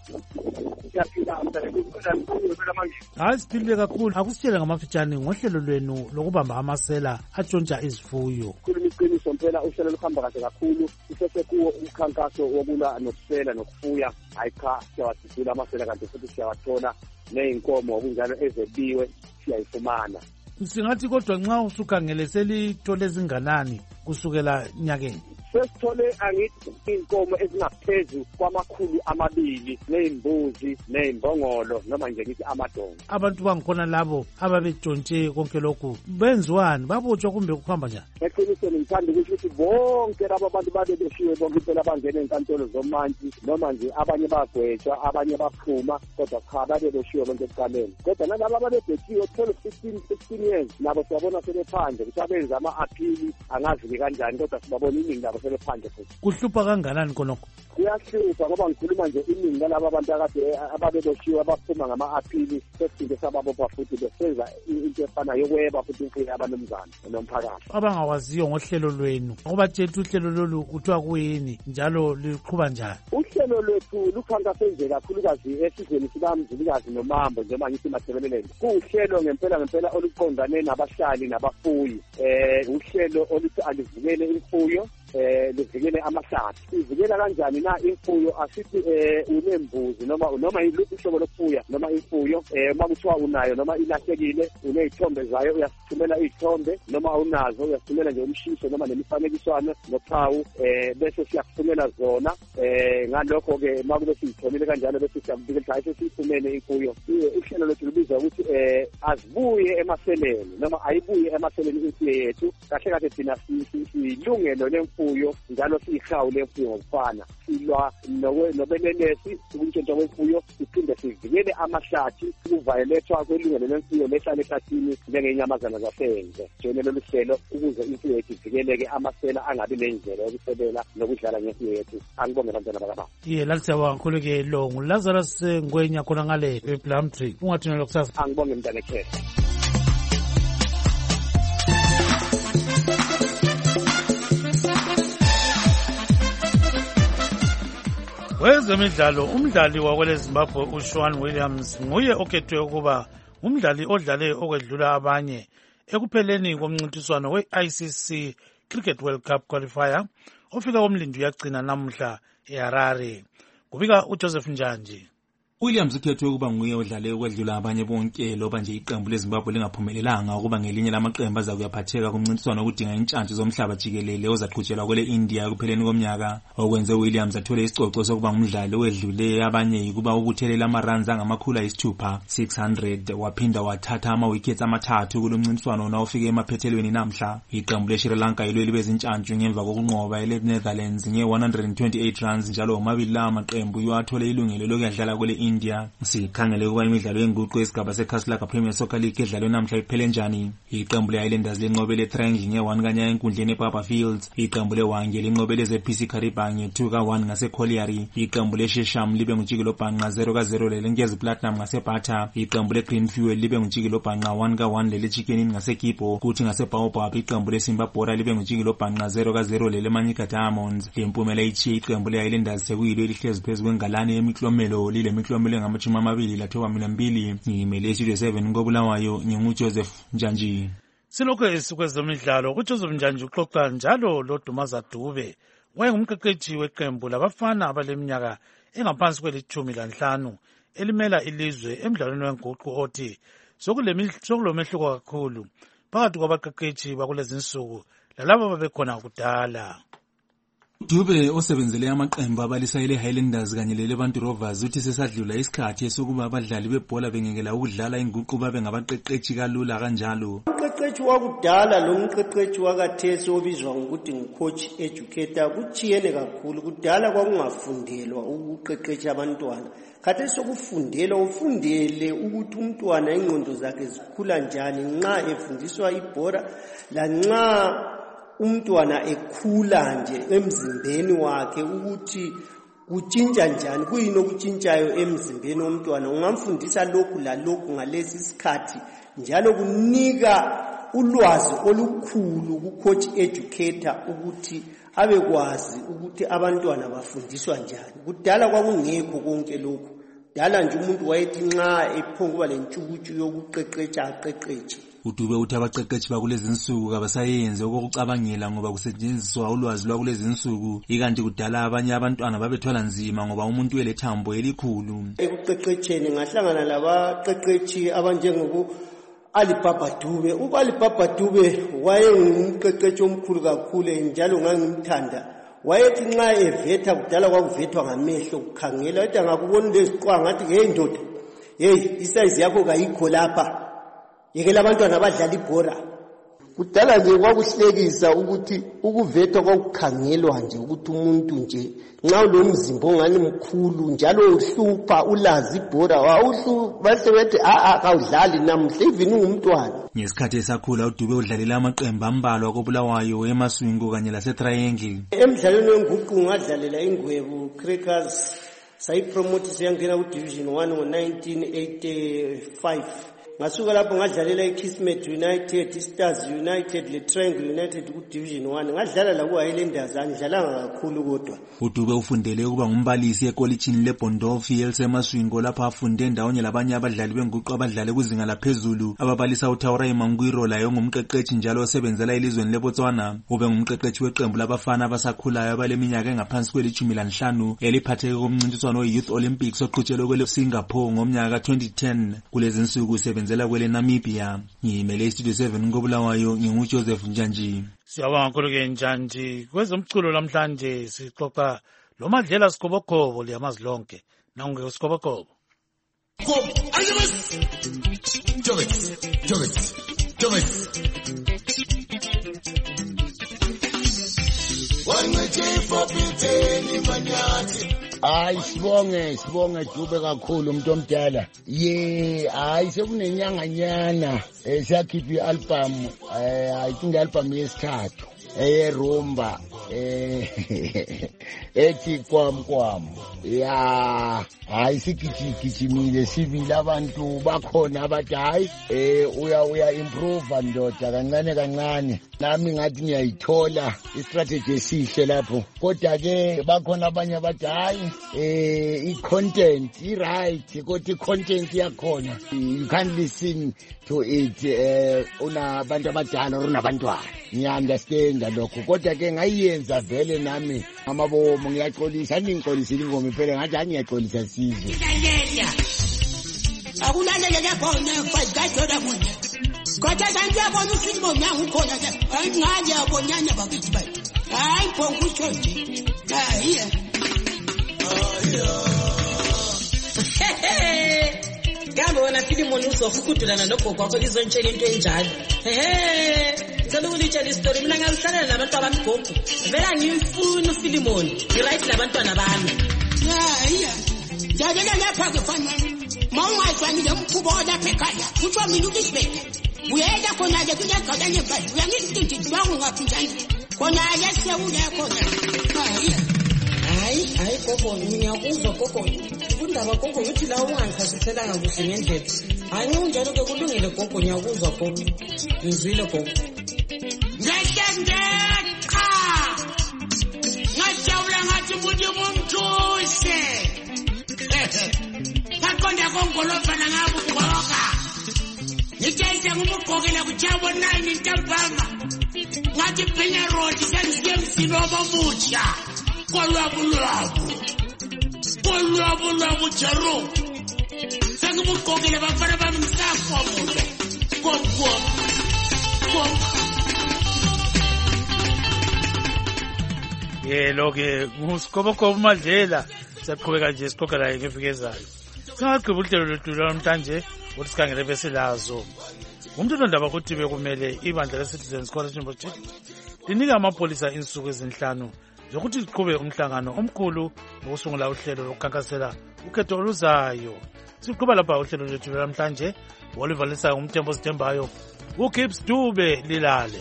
Speaker 14: Hayi siphilile kakhulu. Akusitshele ngamafitshane ngohlelo lwenu lokubamba amasela atshontsha izifuyo.
Speaker 21: Khuluma iqiniso phela uhlelo luhamba kahle kakhulu. Isesekuwo umkhankaso wokulwa nokusela nokufuya. Hayi cha siyawathula amasela kanti futhi siyawathola neyinkomo okunjalo ezebiwe siyayifumana.
Speaker 14: Singathi kodwa nxa usukhangele selithole ezinganani kusukela nyakeni?
Speaker 21: Sesithole angithi inkomo ezingaphezu kwama200 nezimbuzi nezimbongolo noma nje ngithi amadongo.
Speaker 14: Abantu bangikhona labo ababetshontshe konke lokhu benziwani, babotshwa kumbe kuhamba njani?
Speaker 21: Eqinisweni ngithanda ukuthi bonke labo abantu babe beshiwe bonke phela bangena enkantolo zomanzi noma nje abanye bagwetshwa abanye baphuma kodwa cha babe beshiwe bonke ekuqaleni. Kodwa nalabo ababebhekiwe 16 years nabo siyabona selephandle ukuthi abenza ama-appeal angazi kanjani kodwa sibabona iningi labo selephandle futhi.
Speaker 14: Kuhlupha kanganani konokho?
Speaker 21: Kuyahlupha ngoba ngikhuluma nje iningi lalabo abantu akade ababeboshiwe abaphuma ngama-appeal sesinde sababopha futhi besenza into efana yokweba futhi imfuyo abanomzana nomphakathi.
Speaker 14: Abangawaziyo ngohlelo lwenu ngobathethe uhlelo lolu kuthiwa kuyini njalo liqhuba njani?
Speaker 21: Uhlelo lwethu lukhankase nje kakhulukazi esizweni sikaMzilikazi noMambo njengoba ngithi Mathebeleleni. Kuuhlelo ngempela oluqondane nabahlali nabafuyi. Uhlelo oluthi alivikele imfuyo livikele amahlathi. Ivikela kanjani na imfuyo? Asithi unembuzi noma yiluphi uhlobo lokufuya noma imfuyo makuthiwa unayo noma ilahlekile unezithombe zayo uyasithumela izithombe noma awunazo uyasithumela nje umshiso noma nemifanekiswano nophawu bese siyakuthumela zona. Ngalokho ke makube siyithomile kanjalo bese siyakubikela hayi sesiyifumene imfuyo. Uhlelo lwethu lubizwa ukuthi azibuye emaseleni noma ayibuye emaseleni imfuyo yethu. Kahle kahle thina silungelo lemfuyo njalo siyihawu lemfuyo ngokufana. Silwa nobelelesi ukuntshontsha kwemfuyo siphinde sivikele amahlathi ukuvayelethwa kwelungelo lemfuyo lehlala ehlathini njengenyamazana zasendle. Njalo lolu hlelo ukuze imfuyo yethu ivikeleke amasela angabi nendlela yokusebela nokudlala ngemfuyo yethu. Angibonge bantwana bakababa.
Speaker 14: Lalisiyawa kakhulu ke lo nguLazarus Ngwenya khona ngale ePlumtree. Ungathina lokusasa.
Speaker 21: Angibonge mntana ekhetha.
Speaker 14: Wezemidlalo, umdlali wakwele Zimbabwe uShaun Williams nguye okhethwe ukuba umdlali odlale okwedlula abanye ekupheleni komncintiswano we-ICC Cricket World Cup qualifier ofika komlindi uyagcina namuhla eHarare. Kubika uJoseph Njanji.
Speaker 22: Williams ukhethwe ukuba nguye odlale okwedlula abanye bonke loba nje iqembu leZimbabwe lingaphumelelanga ukuba ngelinye lamaqembu azakuyaphatheka kumncintiswano okudinga intshantshi zomhlaba jikelele ozaqhutshelwa kwele India ekupheleni komnyaka. Okwenze Williams athole isicoco sokuba ngumdlali owedlule abanye yikuba ubuthelela ama-runs angama-600 600 waphinda wathatha ama-wickets amathathu kulo mncintiswano nawufike emaphethelweni namhla. Iqembu leSri Lanka ilwe libe zintshantshu ngemva kokunqoba ele-Netherlands nge-128 runs njalo omabili la amaqembu iwathole ilungelo lokuyadlala kwele India. Sikhangele ukuba imidlalo yenguqu yesigaba seKaslaka Premier Soccer League edlalwe namhla iphele njani. Iqembu le-Islanders linqobele Triangle nge-1 kanya enkundleni ePapa Fields. Iqembu le-Hwange linqobele ZPC Karibang nge-2 ka-1 ngase-Colliery. Iqembu le-Shesham libe nguTshikilobhanqa 0-0 lelenkezi Platinum ngase-Bata. Iqembu le-Green Fuel libe nguTshikilobhanqa 1 ka-1 lele-Chicken ngase-Kipo. Kuthi ngase-Baobab iqembu le-Simba Bora libe nguTshikilobhanqa 0-0 lele-Manyika Diamonds. Impumela itshiye iqembu le-Islanders sekuyilo elihlezi phezu kwengalane yemiklomelo lile-miklomelo ngama-22. Ngimele iStudio 7 koBulawayo nginguJoseph Njanji.
Speaker 14: Silokhu esikwezemidlalo uJoseph Njanji uxoxa njalo loDumaza Dube wayengumqeqeshi weqembu labafana abaleminyaka engaphansi kweli-15 elimela ilizwe emidlalweni wenguqu othi sokulomehluko kakhulu phakathi kwabaqeqeshi bakulezi nsuku lalabo babekhona kudala.
Speaker 22: Dube osebenzele amaqembu abalisayele Highlanders kanye leLevant Rovers uthi sesadlula isikhathi sokuba abadlali bebhola bengekela ukudlala inguqu babe ngabaqeqetshi kalula kanjalo.
Speaker 1: Umqeqetshi wakudala lo mqeqetshi wakathesi obizwa ngokuthi ngucoach educator kuchiyene kakhulu. Kudala kwakungafundelwa ukuqeqetsha abantwana. Khathesi sokufundelwa ufundele ukuthi umntwana ingqondo zakhe zikhula njani nxa efundiswa ibhola la nxa umntwana ekhula nje emzimbeni wakhe ukuthi kutshintsha njani kuyini okutshintshayo emzimbeni womntwana. Ungamfundisa lokhu la lokhu ngalesi sikhathi njalo kunika ulwazi olukhulu kucoach educator ukuthi abekwazi ukuthi abantwana bafundiswa njani. Kudala kwakungekho konke lokhu. Dala nje umuntu wayethi nxa ephonguba lentshukutshu yokuqeqetsha aqeqetshe.
Speaker 22: Udube uthi abaqeqetshi bakulezi insuku abasayenze okucabangela ngoba kusetshenziswa ulwazi lwakulezi insuku ikanti kudala abanye abantwana babethwala nzima ngoba umuntu elethambo elikhulu.
Speaker 1: Ekuqeqetsheni ngahlangana labaqeqetshi abanjengoku Alibaba Dube. Alibaba Dube wayengumqeqetshi omkhulu kakhulu njalo ngangimthanda. Wayethi nxa evetha kudala kwakuvethwa ngamehlo kukhangela wathi angakubona leziqwa ngathi hey ndoda isize yakho kayikho lapha yekela abantwana abadlala ibhola. Kudala nje kwakuhlekisa ukuthi ukuvethwa kwakukhangelwa nje ukuthi umuntu nje nxa ulomzimba ongani mkhulu njalo uhlupha ulazi ibhola wawuhlu base bethi akawudlali namuhla even ungumntwana.
Speaker 22: Ngesikhathi esakhula uDube udlalela amaqembu ambalwa koBulawayo eMaswingo kanye laseTriangle.
Speaker 1: Emidlalweni wenguqu ngadlalela iNgwebu Crackers sayipromote siyangena kuDivision 1 ngo1985. Ngasuka lapho ngadlalela iKismet United, Stars United, leTriangle United kuDivision 1. Ngadlala la kuHighlanders angidlalanga kakhulu kodwa.
Speaker 22: uDube ufundele ukuba ngumbalisi ekolitshini leBondolfi eliseMaswingo lapho afunde ndawonye labanye abadlali benguqu abadlale kuzinga laphezulu ababalisa uThawurai Mangwiro laye ngumqeqetshi njalo osebenzela elizweni leBotswana. Ube ngumqeqetshi weqembu labafana abasakhulayo abaleminyaka engaphansi kweli-15 eliphatheke kumncintiswano weYouth Olympics oqhutshelwe kweleSingapore ngomnyaka ka2010. Kulezi insuku usebenzela kwele Namibia. Ngimele iStudio 7 koBulawayo nginguJoseph Njanji.
Speaker 14: Siyabonga kakhulu ke Njanji. Kwezomculo namhlanje sixoxa lo Madlela Sikobokhobo liyamazi lonke. Nangu Sikobokhobo.
Speaker 3: Hayi sibonge Dube kakhulu umuntu omdala. Hayi sekunenyanganyana siyakhipha ialbum I think ialbum yesithathu Rumba ethi kwam. Hayi sigijimile sivile abantu bakhona abathi hayi uya improve ndoda kancane. Nami ngathi ngiyayithola istrategy esihle lapho. Kodwa ke bakhona abanye abathi hayi i-content i-right kodwa i-content yakhona you can't listen to it unabantu abadala unabantwana. Ngiyaunderstand lokho kodwa ke ngayiyenza vele nami amabomo ngiyaxolisa ningixolisile ingoma iphele ngathi angiyaxolisa sizwe.
Speaker 23: Akulalele lapho ne-fight kaJoda munye. Kodwa sangiyabona ufilimo nangu ukhona ke. Ayingani yabonyana bakithi bayi. Hayi phongu utshondi. Hayi.
Speaker 24: Kambe wena Filimoni uzofukudulana nogogo kwakho lizontshela into enjalo. Ngicela ukulitshela istory mina ngalihlalela nabantu abamigogo. Vela ngimfuna uFilimoni. Ngiright labantwana bami.
Speaker 23: Hayi. Njalo lapha ke fana. Mawungazwani lemkhubo lapha ekhaya. Kuthiwa mina uKisibeke. Uyela khona ke kuyagada ngebhali. Uyangisithi bangungaphi njani. Khona ke siyawule khona.
Speaker 24: Hayi gogo ngiyakuzwa gogo. Kundaba gogo uthi la ungangichasiselanga kuhle ngendlela. Hayi unjalo ke kulungile gogo ngiyakuzwa gogo. Ngizwile gogo.
Speaker 23: Ngiyangeka. Ngajabula ngathi ukuthi umthuse. Kakonda kongolofana ngabugoka. Ngitshayise ngumugqokela kuchabo 9 intambama. Ngathi Benya Road sengiye msino omutsha. Kolwabo jaro. Sengibugqokela bafana bami msafomule. Kom.
Speaker 14: Yelo-ke nguSikobokobo Madlela. Siyaqhubeka nje sixoxa laye ngeviki ezayo. Singagqiba uhlelo lwethu namhlanje ukuthi sikhangele besilazo. Umthethondaba ukuthi bekumele ibandla le-Citizens Coalition Project linika amapolisa insuku ezinhlanu zokuthi liqhube umhlangano omkhulu wokusungula uhlelo lokukhankasela ukhetho oluzayo. Siqhuba lapha uhlelo lwethu namhlanje olivalisayo ngumthembo sithembayo uGibbs Dube lilale.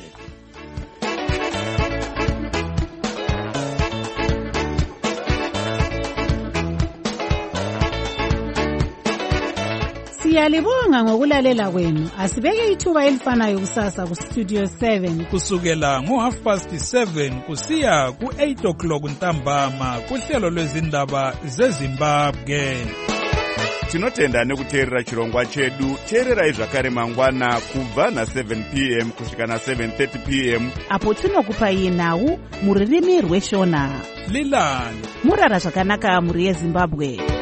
Speaker 2: Siyalibonga ngokulalela kwenu. Asibeke ithuba elifanayo kusasa ku Studio 7
Speaker 19: kusukela ngo7:30 kusiya ku8:00 ntambama kuhlelo lwezindaba zeZimbabwe.
Speaker 7: Tinotenda nekuteerera chirongwa chedu. Teererai zvakare mangwana kubva na7 p.m. kusvika na7:30 p.m.
Speaker 2: apo tinokupai nhau muririmi rweshona.
Speaker 19: Lilani
Speaker 2: murara zvakanaka muri yeZimbabwe.